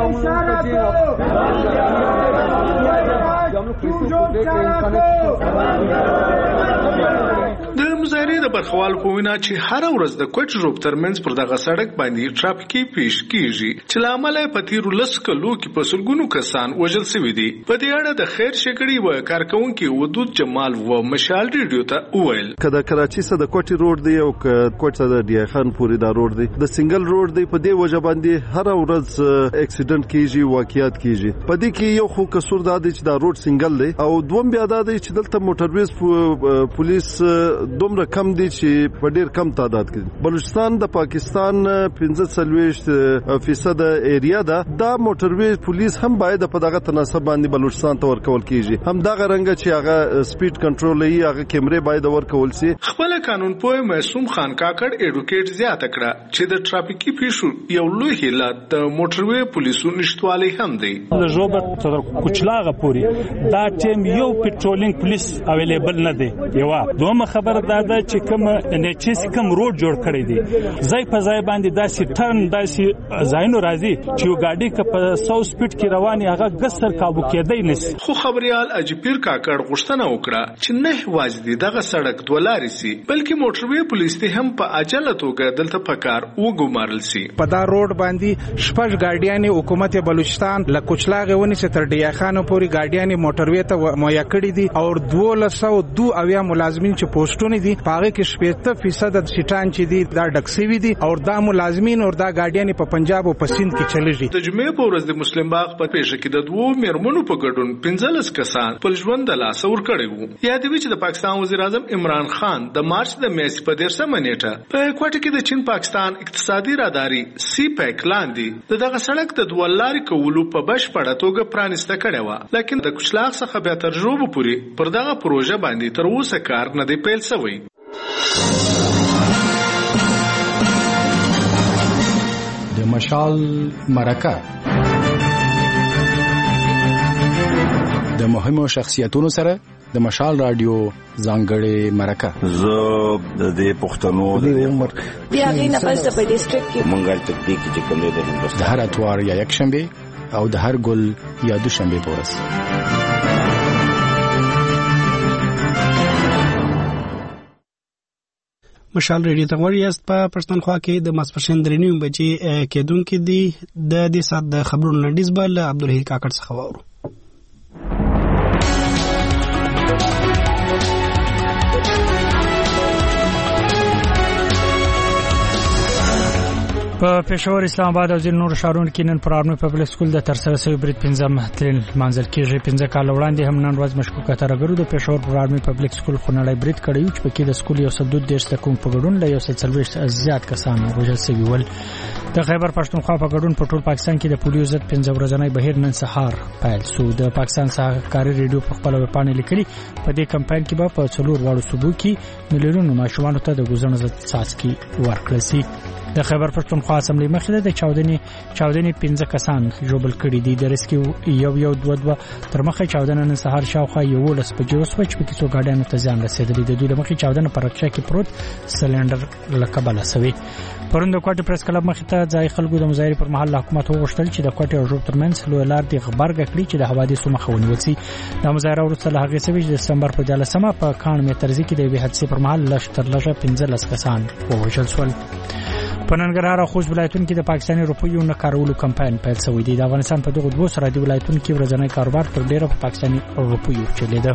د مظاهرې د برخوال په وینا چې هر ورځ د کوټ ژوب ترمنځ پر دغه سړک باندې ټرافیکي پیښ کیږي چې لامل یې په تیرو لس کلو کې په سلګونو کسان وژل شوي دي. په دې اړه د خیر شکړې و کارکونکو ودود جمال و مشال ریډیو ته وویل کله کراچي څخه د کوټي روډ دی او کوټ څخه د ډیا خان پورې دا روډ دی د سنگل روډ دی. په دې وجه باندې هر ورځ اکسیډنټ کیږي واقعیت کیږي. په دې کې یو خو قصور دا دی چې دا روډ سنگل دی او دوم بیا دا دی چې دلته موټرویز پولیس دومره کم دي چې په ډیر کم تعداد کې بلوچستان د پاکستان پنځه څلوېښت فیصد ایریا ده. دا موټروي پولیس هم باید په دغه تناسب باندې بلوچستان ته ورکول کیږي. هم دغه رنګ چې هغه سپیډ کنټرول یې هغه کیمرې باید ورکول شي. خپل قانون پوه معصوم خان کاکړ اډوکیټ زیاته کړه چې د ټرافیکي پیښو یو لوی علت د موټروي پولیسو نشټوالي هم دی. د ژوبټ تر کوچلاغه پوری دا ټیم یو پټرولینګ پولیس اویلیبل نه دی. یو دومره خبر دا ده چې کوم نچس کوم روډ جوړ کړی دی ځای په ځای باندې داسې ټرن داسې ځایونو راځي چې یو ګاډي که په سو سپیډ کې رواني هغه ګسر کابو کېدی نشي. خو خبريال اجپیر کاکړ غوښتنه وکړه چې نه واجدي دغه سړک دوه لارې سي بلکې موټروي پولیس ته هم په عاجله توګه دلته پکار وګمارل سي. په دا روډ باندې شپږ ګاډیانې حکومت بلوچستان له کوچلاغه ونی چې تر ډیا خان پورې ګاډیانې موټروي ته مهیا کړې دي او دوه سو دوه اویا ملازمین چې پوسټونه دي پاره کې شپږ فیصد د سټان چې دي دا ډکسوي دي او دا ملازمین او دا ګاډیانې په پنجاب او په سند کې چلیږي. د جمعې په ورځ د مسلم باغ په پیښه کې د دوو میرمنو په ګډون پنځلس کسان په ژوند د لاس ور کړی وو. یادوي چې د پاکستان وزیر اعظم عمران خان د مارچ مارچ د میاشتې په دیرشمه نیټه په کوټه کې د چین پاکستان اقتصادي راداري سی پیک لاندې د دغه سړک د دوه لارې کولو په بشپړه توګه پرانیسته کړې وه، لیکن د کوچلاغ څخه بیا تر ژوبو پورې پر دغه پروژه باندې تر اوسه کار نه دی پیل شوی. د مشال مرکه د مهمو شخصیتونو سره د مشال رادیو ځانګړې مرکه. زه د دې پښتنو د عمر بیا غي نه پس په ډیسټریکټ کې مونږه تکتیک چې کوم دی د هندوستان د هر اتوار یا یک شنبه او د هر ګل یا دوشنبه پورس. مشال ریډیو ته غوړی است په پښتونخوا کې د ماسپښین درې نیمې بجې کېدونکې دي. د دې سات د خبرونو لنډیز به له عبدالحی کاکړ څخه واورو. په پېښور، اسلام آباد او ځینو نورو ښارونو کې نن پر آرمي پبلک سکول د ترسره شوی برید پنځم تلین لمانځل کېږي. پنځه کاله وړاندې هم نن ورځ مشکوکه ترهګرو د پېښور پر آرمي پبلک سکول خونړی برید کړی و چې پکې د سکول یو سل دوه دېرش زده کوونکو په ګډون له یو سل څلوېښت زیات کسان وژل شوي ول. د خیبر پښتونخوا په ګډون په ټول پاکستان کې د پولیو ضد پنځه ورځنی بهیر نن سهار پیل شو. د پاکستان سهکاري ریډیو په خپل ویبپاڼه لیکلي په دې کمپاین کې به په څلور واړو صوبو کې میلیونونو ماشومانو ته د ګوزن ضد څاڅکي ورکړل شي. د خیبر پښتونخوا اسمبلی مخې د چاودنې چاودنې پنځه کسان ژوبل کړي دي. د ریسکیو یو یو دوه دوه تر مخه چاودنه نن سهار شاوخوا یولس بجې وسوه چې پکې څو ګاډیانو ته زیان رسېدلی. د دوی له مخې چاودنه په رکشه کې پروت سلنډر له کبله شوې. پرون د کوټې پریس کلب مخې ته ځای خلکو د مظاهرې پر مهال حکومت وغوښتل چې د کوټې او ژوب ترمنځ لویه لار د غبرګه کړي چې د حوادثو مخه ونیول شي. د مظاهره وروسته له هغې شوې چې د دسمبر په دیارلسمه په کاڼ میترزي کې د یوې حادثې پر مهال لږ تر لږه پنځلس کسان ووژل شول. په ننګرهار او خوست ولایتونو کې د پاکستاني روپیو نه کارولو کمپاین پیل شوی دی. د افغانستان په دغو دوو سرحدي ولایتونو کې ورځنی کاروبار تر ډیره په پاکستاني روپیو چلیده.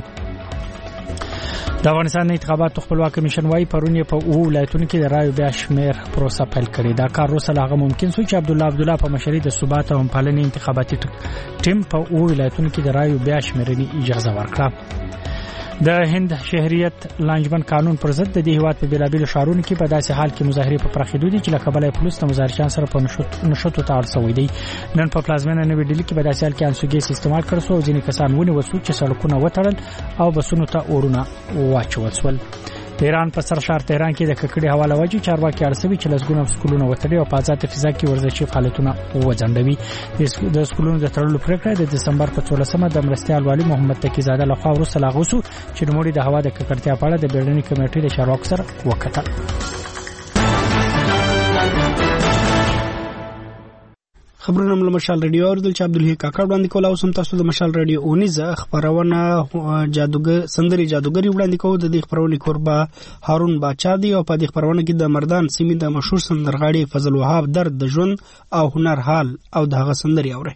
د افغانستان انتخاباتو خپلواک کمیشن وايي پرون په او ولایتونو کې د رایو بیا شمیر پروسه پیل کړې. دا کار وروسته له هغه ممکن شو چې عبد الله عبد الله په مشرۍ د ثبات او همپالنې انتخاباتي ټیم په او ولایتونو کې د رایو بیا شمیرنې اجازه ورکړه. د هند شهریت لانجمن قانون پر ضد د دې هیواد په بیلابیلو ښارونو کې په داسې حال کې مظاهرې په پراخېدو دي چې له کبله پولیس د مظاهرچیانو سره په نښتو ته اړ شوی دی. نن په پلازمینه نوې ډیلي کې په داسې حال کې انسوګیس استعمال کړل شو او ځینې کسان ونیول شو چې سړکونه وتړل او بسونو ته اورونه واچول شول. د ایران په سر ښار تهران کې د ککړې هوا له وجې چارواکي اړ شوي چې لسګونه سکولونه وتړي او په آزاده فضا کې ورزشي فعالیتونه وځنډوي. د سکولونو د تړلو پرېکړه د دسمبر په څوارلسمه د مرستیال والي محمد تقیزاده لخوا وروسته لاغو شو چې نوموړي د هوا د ککړتیا په اړه د بیړنۍ کمیټې د چارواکو سره وکتل. خبرونه له مشال ریډیو اوریدل چې عبدالحی کاکړ وړاندې کول. او سم تاسو د مشال ریډیو اونیزه خبرونه جادوګر سندري جادوګری وړاندې کوو. د دې خبرونه کوربه هارون باچا دی او په دې خبرونه کې د مردان سیمې د مشهور سندرغاړي فضل وهاب درد د ژوند او هنر حال او د هغه سندري اوري.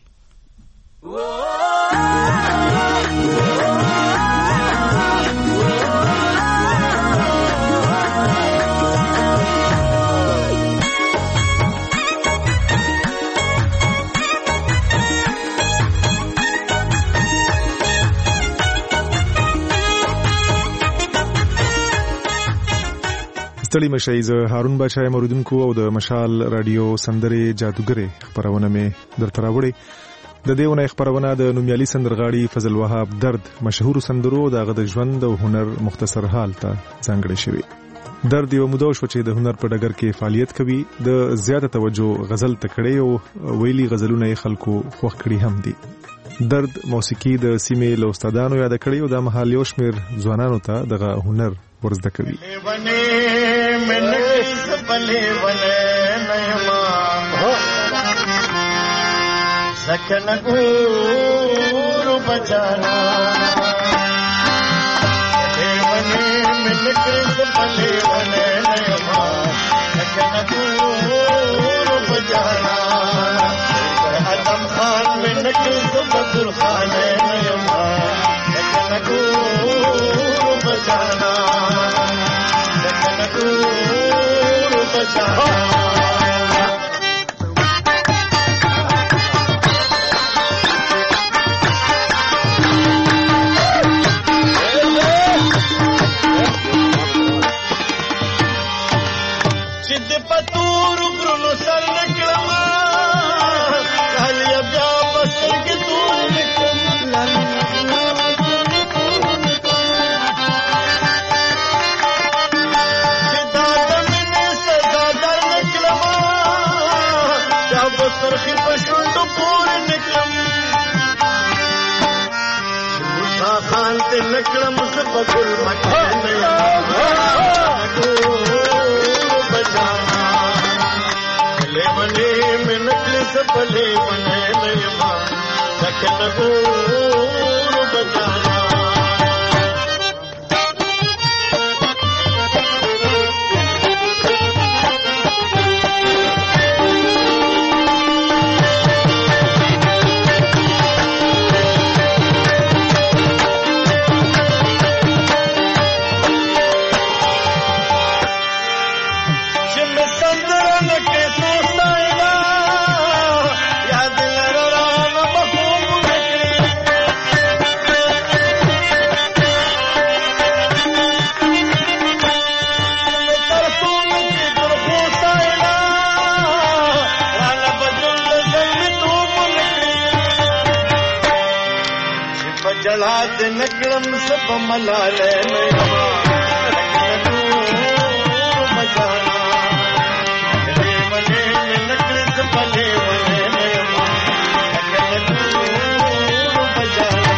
ستړي مشي زه هارون بچای موریدونکو او د مشال رادیو سندري جادوګری خبرونه مې درته راوړي. د دې ونه خبرونه د نومیالي سندرغاړي فضل وهاب درد مشهور سندرو دغه د ژوند او هنر مختصر حال ته ځانګړی شوی. درد یو مدو شو چې د هنر په ډګر کې فعالیت کوي. د زیاته توجه غزل تکړه او ویلي غزلونه خلکو خوښ کړي هم دي. درد موسیقي د سیمې له استادانو یاد کړي او د محل یو شمیر ځوانانو ته دغه هنر ورزده کوي. باران ته نکړم سبګل مکه نه بجانا لے بنے میں نکل سپلے بنے نیما دکھن گور بجانا जलात नकड़म सब मलाले नयमा बजाना ले मने में नकड़ सबले मने नयमा बजाना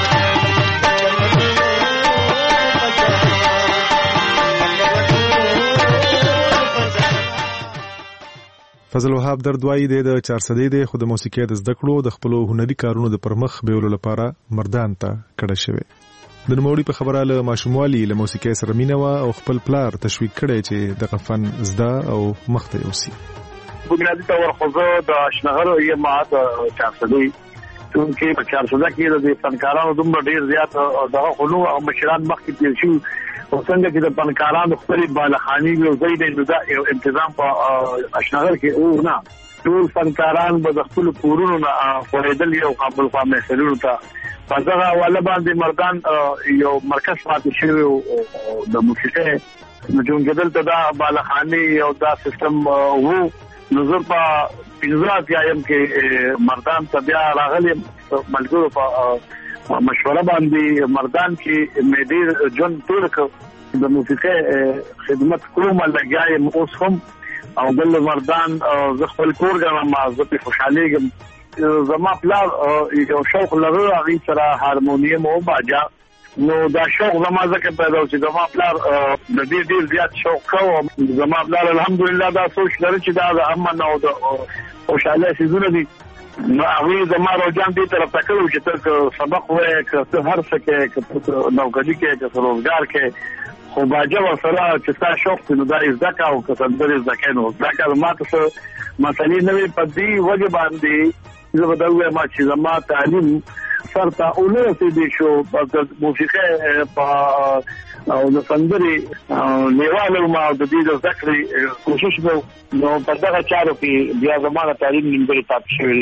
فضل وهاب دردوایی د چار صدې د خود موسیقي د زده کړو د خپل هنري کارونو د پرمخ بیولو لپاره مردان ته کډه شوی د نوموړي په خبره له ماشوموالي له موسیقي سره مینه وا او خپل پلار تشویق کړي چې د فن زده او مخته یوسي بنیادی تور خوځو د شنغلو یې ما د چار صدې چې په چار صدې کې د فنکارانو دومره ډیر زیات دغه خلو او مشران مخکې تیر شو او څنګه چې د فنکارانو خپل بالخاني او زید د انتظام په اشنغل کې او نه ټول فنکاران به د خپل کورونو نه فریدل یو قابل قامه سلو ته فزغه ولا باندې مردان یو مرکز پاتې شوی د موسیقي نجونګدل ته دا بالخاني او دا سیستم وو نظر په پنځه اتیایم کې مردان تبیا راغلي ملګرو په مشوره باندې مردان کې مدیر جون ترک د موسیقي خدمت کوم لګای اوس هم او بل مردان ز خپل کور غواړم زه په خوشحالي زما پلار یو شوق لري هغه سره هارمونیم او باجا نو دا شوق زما ځکه پیدا شو زما پلار د دې ډیر زیات شوق کوم زما پلار الحمدلله دا سوچ لري چې دا امن او خوشاله سيزونه دي نو هغه زما روزان دي طرف تکلو چې تر سبق وای که هر څه کې نوکری کې که روزګار کې خو باجا سره چې تاسو شوق نو دا زکه او کسندري زکه نو زکه ماته مسلې نه په دې وجه باندې زه بدلوه ما چې زما تعلیم سرته اولو سي دي شو د موسیقي په او د سندري نیواله ما د دې ذکر کوشش نو په دغه چارو کې بیا زموږه تعلیم نیمګړی پاتې شوی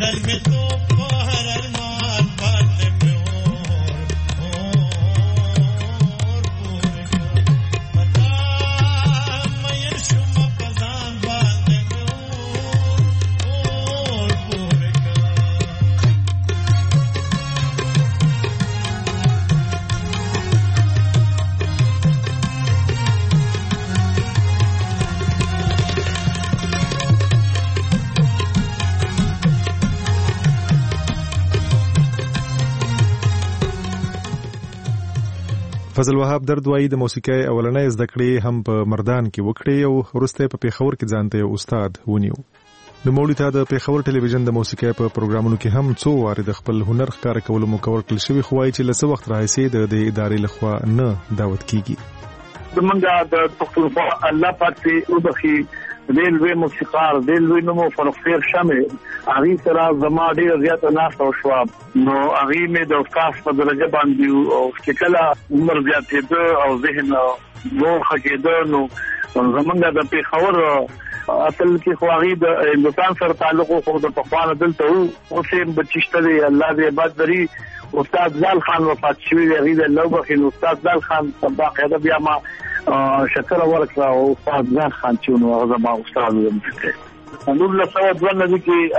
فضل وهاب درد وایي د موسیقۍ اولنۍ زده کړې هم په مردان کې وکړې او وروسته په پیښور کې ځان ته یو استاد ونیو. د مولوی ته د پیښور ټلویزیون د موسیقۍ په پروګرامونو کې هم څو واره د خپل هنر ښکار کولو موقع ورکړل شوی، خو وايي چې له څه وخت راهیسې د دې ادارې لخوا نه دعوت کیږي. زمونږ د پښتونخوا الله پاک دې وبخي دل وی موسیقار دل وی نو فرخیر شمه اغي سره زما ډیر زیات ناس او شواب نو اغي مې د استاد په درجه باندې او چې کله عمر زیات دې او ذهن نو خکېده نو زمونږ د پیښور اصل کې خو اغي د هندستان سره تعلق خو د پخوانه دلته او سیم بچشتلي الله دې عبادت لري. استاد زال خان وفات شوی دی، غیر الله بخیر استاد زال خان سبا قاعده بیا ما شکر ورکړه او استاد زال خان چې نو هغه ما استاد ومنته نور له سوا د ولنه کې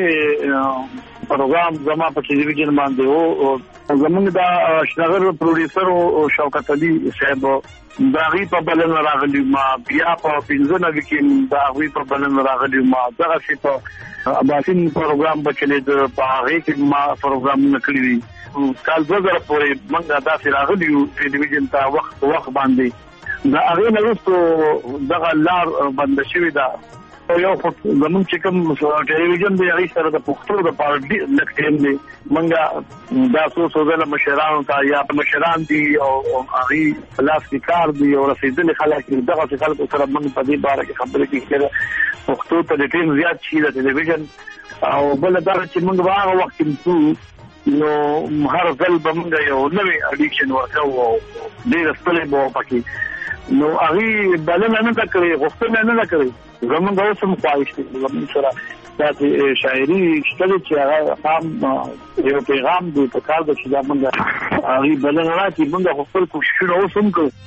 اولنی پروګرام زما په ټلویزیون باندې او زمونږ د شنغر پروډوسر او شوکت علي صاحب دا غي په بلن راغلی ما بیا په پینځه نو کې دا غي په بلن راغلی ما دا چې په اباسین پروګرام بچلې د پاغې کې ما پروګرام نکړی وی کال دوه زره پورې موږ دا سره راغلیو ټلویزیون ته وخت وخت باندې دا هغه نه وستو دغه لار بند شوی دا یو زمون چې کوم ټلویزیون دی هغه سره د پښتو د پارټي لکټیم دی موږ دا څو څو مشران ته یا مشران دي او هغه خلاص کار دي او رسیدل خلک دغه خلک سره موږ په دې باره کې خبرې کړې پښتو ته د ټیم زیات شي د ټلویزیون او بل دا چې موږ هغه وخت کې نو هر ځل به موږ یو نوې اډیکشن ورکو او ډېر ستړي بو پکې نو هغه بلنه نه کړې غوښتنه نه کړې زمونږ اوس هم خواهش دي زمونږ سره دا شاعري شته چې هغه هم یو پیغام دی په کار د چې دا موږ هغه بلنه راځي موږ خپل کوششونه اوس هم کوو.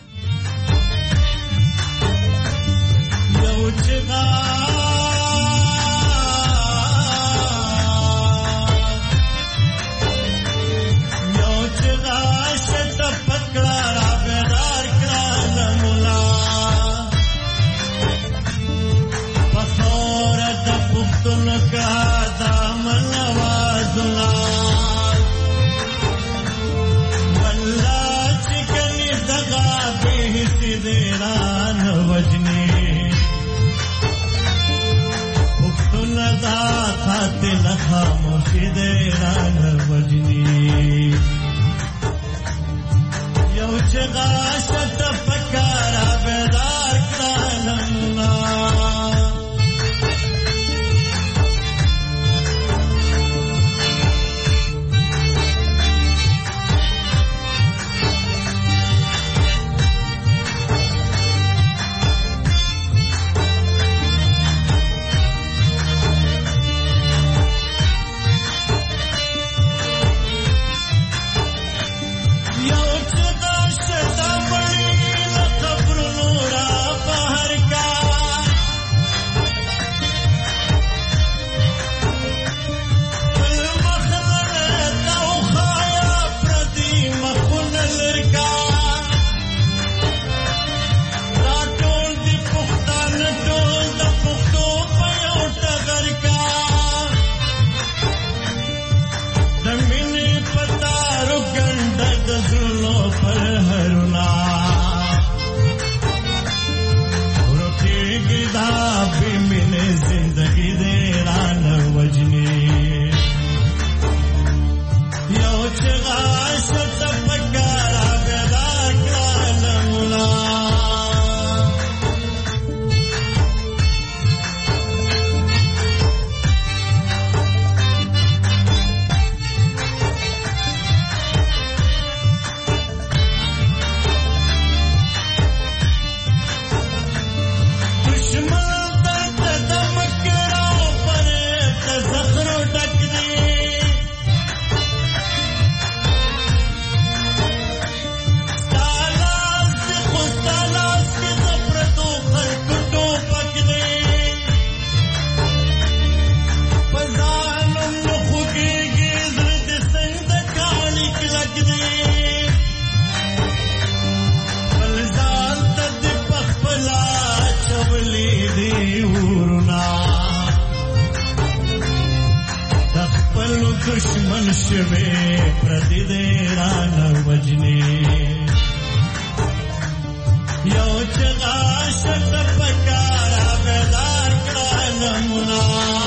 یو چې خاموشی دے ران وجنی یو چغاشت فکارا بیدار کرانمنا Yo, to the shit, I'm دشمن شوي پردي دې رانه وجني یو چغا شت پکارا بیدار کړه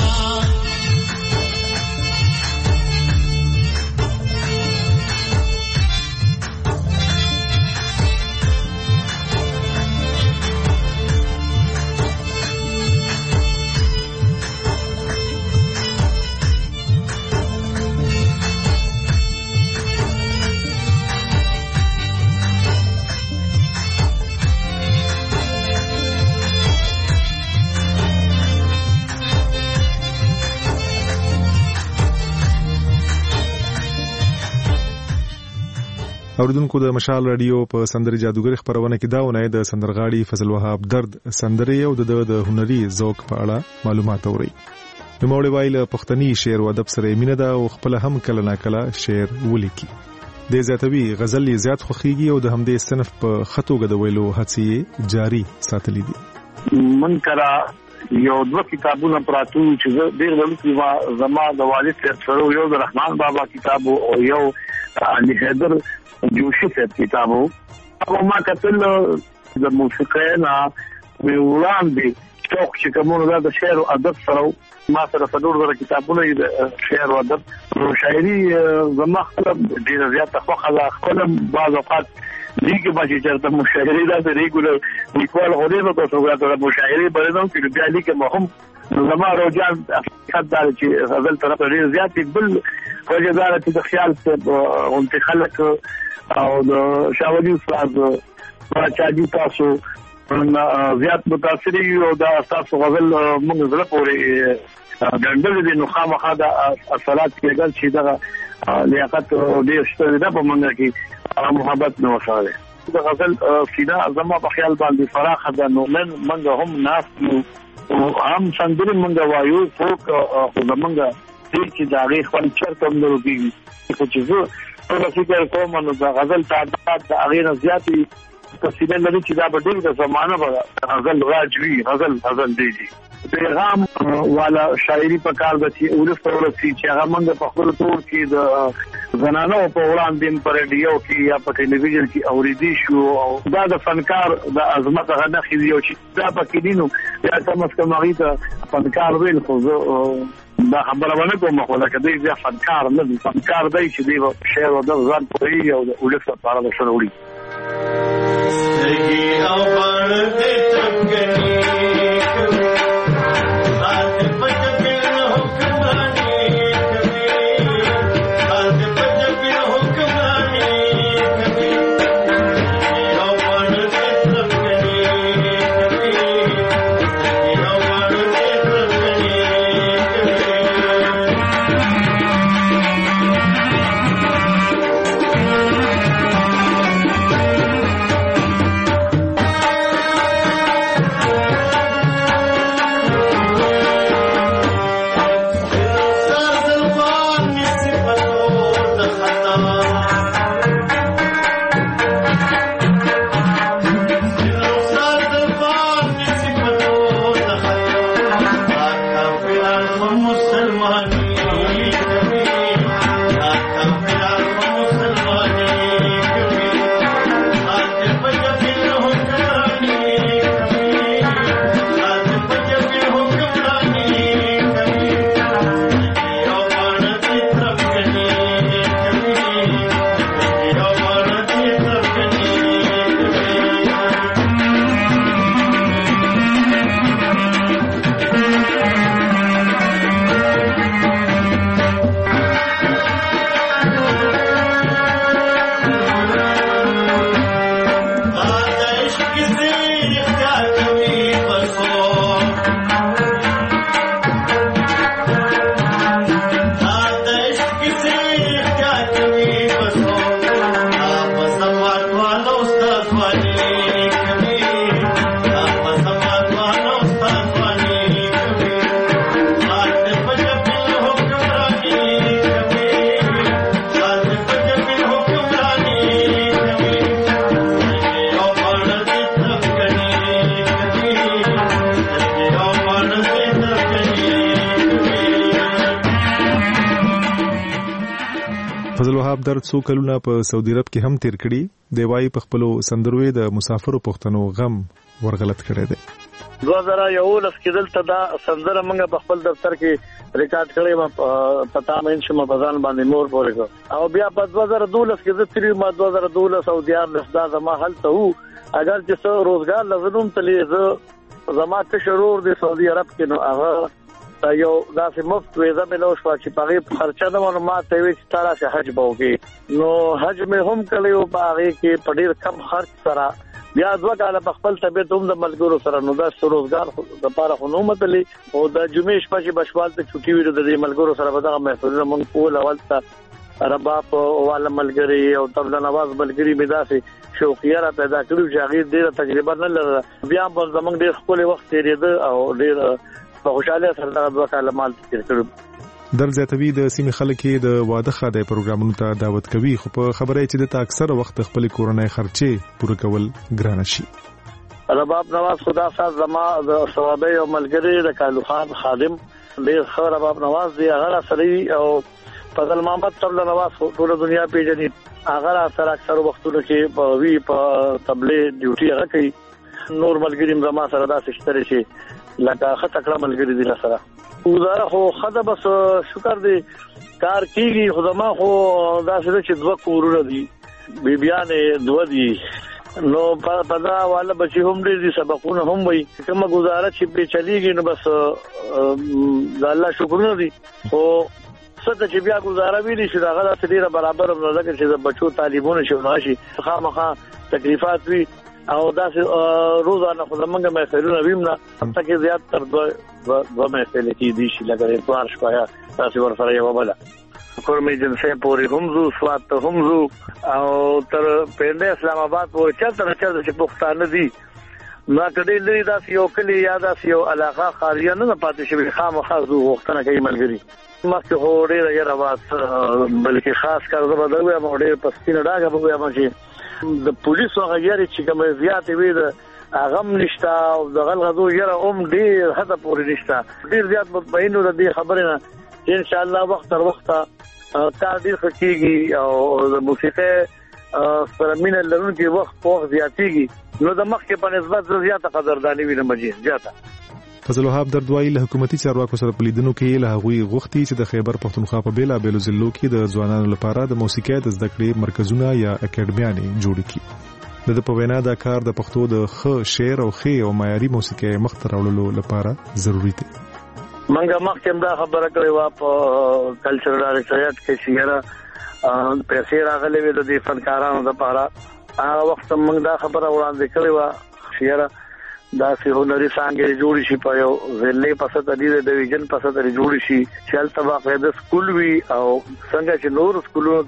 اوردونکو د مشال رادیو په سندري جادوګر خبرونه کې دا ونې د سندرغاړي فضل وهاب درد سندري او د د هنري ذوق په اړه معلومات اوري. نو موږ وایل پښتني شعر او ادب سره مینه ده او خپل هم کله نا کله شعر ولیکي. د زیاتوي غزل زیات خوخيږي او د همدې صنف په خطو غدویلو هڅې جاری ساتلې دي. من کرا یو دوه کتابونه پراتو چې ډېر ولې زما د والد سره یو د رحمان بابا کتاب او یو علي حیدر جوشي صاحب کتابو او ما کتل د موسیقۍ نه وړاندې شوق چې کومه د شعر او ادب سره ما سره څلور ډول کتابونه د شعر او ادب او شاعري زما خپل ډیر زیات خوخه خپل بعض اوقات دیګه باندې چرته مشاعري دا ریګولر لیکوال هوډه په توګه د مشاعري بلنوم چې بیا لیکه مهم زما روجان خدای چې غزل طرف ډیر زیات بل وجدار چې د خیال څخه اونته خلک او د شاولي استاد راچاجي تاسو زیات متاثر یو دا تاسو غزل موږ زړه پورې ګندل دي نو خامخا د اثرات کېږي چې دا لیاقت ډیر شته ده په موږ کې محبت نو وساله د غزل فدا زما په خیال باندې فراخ ده نو نن موږ هم ناس نو هم سندري موږ وایو فوق خو موږ چې دا غي خپل چرته موږ کیږي چې زه په فکر کوم نو د غزل تعداد د اغیر زیاتی تفصیل لري چې دا به ډېر د زمانه به غزل راجوي غزل غزل دی پیغام والا شاعري په کار د چې ورسته ورسي چې هغه موږ په خپل تور کې د زنانو په وړاندې په رادیو کې یا په ټلویزیون کې اوریدي شو او دا د فنکار د عظمت غنه خېږي او چې دا پکې دینو یا کوم څه کومه ته فنکار ویل خو دا خبره باندې کومه خو دا کدی ځا فنکار نه دی فنکار دی چې دی شعر او د ځان پوری او د ولکه لپاره د شروعي سګي او باندې څنګه فضل وهاب درد څو کلونه په سعودي عرب کې هم تیر کړي دی، وایي په خپلو سندروي د مسافرو پښتنو غم ورغلط کړی دی. دوه زره یولس کې دلته دا سندره موږ په خپل دفتر کې ریکارډ کړې و، پتا مې انشم په ځان باندې مور پورې کو، او بیا په دوه زره دولس کې زه تری ما دوه زره دولس او دیار دا زما هلته وو، اگر چې څو روزګار لزنوم تلې زه زما ته شرور د سعودي عرب کې نو هغه یو داسې مفت ویزه مې نو شو چې پاره خرچه نه ونه ما ته وی چې تارا شه حج بوږي، نو حج مې هم کړیو پاره کې په ډیر کم خرچ سره، بیا دوه کاله په خپل طبيعت هم د ملګرو سره نو دا روزګار د لپاره خو نو متلې، او د جمعې شپه چې بشوال ته چټي ویل د ملګرو سره به دا محفلونه مونږ کول، اول ته رباب والا ملګری او تبلا نواز ملګری مې داسې شوقیه را پیدا کړو چې هغه ډیره تجربه نه لرله، بیا په زمونږ ډیر خپل وخت تیرېده او ډیر په خوشاله سره دا دوه کاله مال تیر کړو. در زیاتوي د سیمې خلک د واده خاده پروګرامونو ته دعوت کوي، خو په خبره چې د تا اکثر وخت خپل کورنۍ خرچې پوره کول ګران شي. رباب نواز خدا سات زما د ثوابي او ملګری د کالو خان خادم ډیر ښه رباب نواز دی، هغه سره او فضل محمد تبلا نواز ټول دنیا پیژني، هغه سره اکثر وختونو کې په وی په تبلیغ ډیوټي هغه کوي، نور ملګری زما سره داسې شته چې لکه خطکړه ملګری دي سره وزاره خو خدای بس شکر دی کار کیږي، خو زما خو داسې چې دوه کورونه دي، بیبیانې دوه دي، نو په دا والا بچي هم دې سبقونه هم وي، کومه گزاره چې په چلیږي نو بس د الله شکرونه دي، خو څه چې بیا گزاره ویلي شي دا غلا سره برابر نه لګي چې د بچو تعلیمونه شي ناشي خامخا تکلیفات وي، او داسې روزانه خو زمونږ محفلونه ویم نه هفته کې زیات تر دوه دوه محفل کې دي شي لکه اتوار شپه یا داسې ورسره یوه بله کورمې جنسۍ پورې هم ځو، سوات ته هم ځو، او تر پنډه اسلام آباد پورې چلته نه چلته چې پښتانه دي نو کډې لري داسې یو کلی یا داسې یو علاقه خاریه نه پاتې شوي، خامخا ځو غوښتنه کوي ملګري. مخکې خو ډېره یره بات بلکې خاص کار زه به در ووایم او ډېر په سپینه ډاګه به ووایم چې د پولیسو هغه یاري چې کومه زیاتې وي د هغه هم نشته او د غلغدو یره هم ډېر حده پورې نشته، ډېر زیات مطمئن د دې خبرې نه چې انشاءالله وخت تر وخته کار ډېر ښه کېږي او د موسیقۍ سره مینه لرونکي وخت په وخت زیاتېږي، نو د مخکې په نسبت زه زیاته قدرداني وینم مجید زیاته. فضل وهاب درد وایي له حکومتي چارواکو سره په لیدنو کې له هغوی غوښتي چې د خیبر پښتونخوا په بیلابیلو ضلعو کې د ځوانانو لپاره د موسیقۍ د زده کړې مرکزونه یا اکیډمیانې جوړ کړي. د په وینا دا کار د پښتو د ښه شعر او ښې او معیاري موسیقۍ مخ ته راوړلو لپاره ضروری دی. منګه مخکې دا خبره کړې وه په کلچرل ډایرکټریټ کې چې یاره پیسې راغلې وې د دې فنکارانو لپاره، هغه وخت موږ دا خبره وړاندې کړې وه چې یاره داسې هنري څانګې جوړې شي په یو ضلع په سطح د ډیویژن په سطح جوړې شي چې هلته باقاعده سکول وي، او څنګه چې نور سکولونو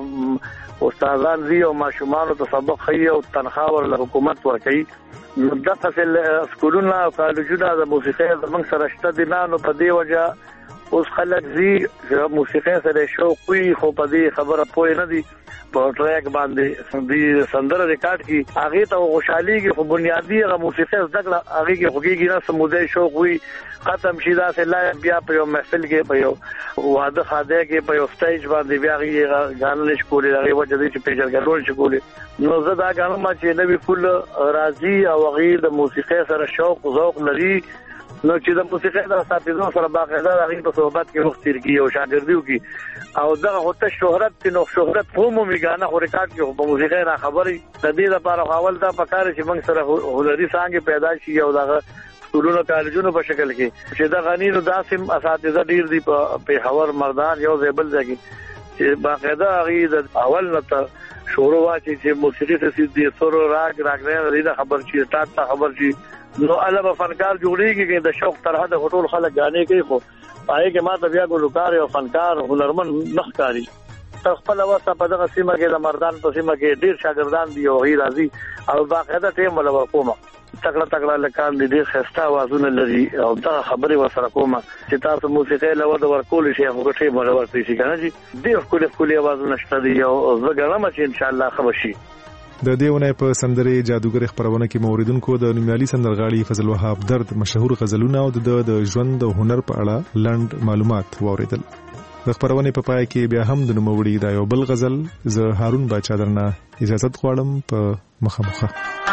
ته استادان وي او ماشومانو ته سبق ښیي او تنخواه ورله حکومت ورکوي، نو دغسې سکولونه او کالجونه د موسیقۍ زموږ سره شته دي نه، نو په دې وجه اوس خلک ځي چې موسیقۍ سره شوق وي خو په دې خبره پوه نه دي، په ټریک باندې د سندره ریکارډ کی هغه ته خوشحاليږي، خو بنیادی هغه موسیقي زده کړه هغه کې خوږیږي نه سمودای شوق وي ختم شي دا سه لا بیا په یو محفل کې په یو واده خاده کې په یو سټیج باندې بیا هغه غانل شکولې هغه وجه دي چې پیژل ګرول شکولې، نو زه دا غواړم چې نوی کول راضي او غیر د موسیقي سره شوق ذوق لري، نو چې د موسیقۍ د اساتذو سره باقاعده هغه په صحبت کې وخت تیر کی او شاګردیو کی او دا هوته شهرت نو شهرت قوم میګانه خو ریکارډ کې په موسیقۍ را خبري د دې لپاره حواله دا پکاره چې موږ سره هنري څنګه پیدا شي او دا ټولونو کالجونو په شکل کې چې دا غنی نو داسم اساتذه ډیر دي په حور مردان یو زیبل ځای چې باقاعده هغه د اول نه شروع واچي چې موسیقي څه دي سره راګ راګ نه لري خبر شي تاسو خبر شي، نو الوب فنکار جوړیږي د شوق تر حد هټول خلک غانې کوي، خو پای کې ما ته بیا ګلوکار او فنکار هنرمن نخکاری خپل واسطه په دغه سیمه کې د مردان په سیمه کې ډیر شاګردان دي او هی راځي او باقاعده ټیم ولا ورکومه تکړه تکړه لکان دي ډیر خسته وازونه لري او دا خبره وسره کومه چې تاسو موسیقي له ود ورکول شي هغه ټیم ولا ورته شي کنه جی ډیر کله کله وازونه شته دي او زګرم چې ان شاء الله خبر شي. د دیونه په سندري جادوګر خبرونه کې موریدونکو د نومیالي سندرغاړي فضل وهاب درد مشهور غزلونه او د د ژوند او هنر په اړه لند معلومات واوریدل. د خبرونه په پای کې بیا هم د نوموړي دا یو بل غزل ز هارون باچا درنه اجازه غواړم په مخه مخه.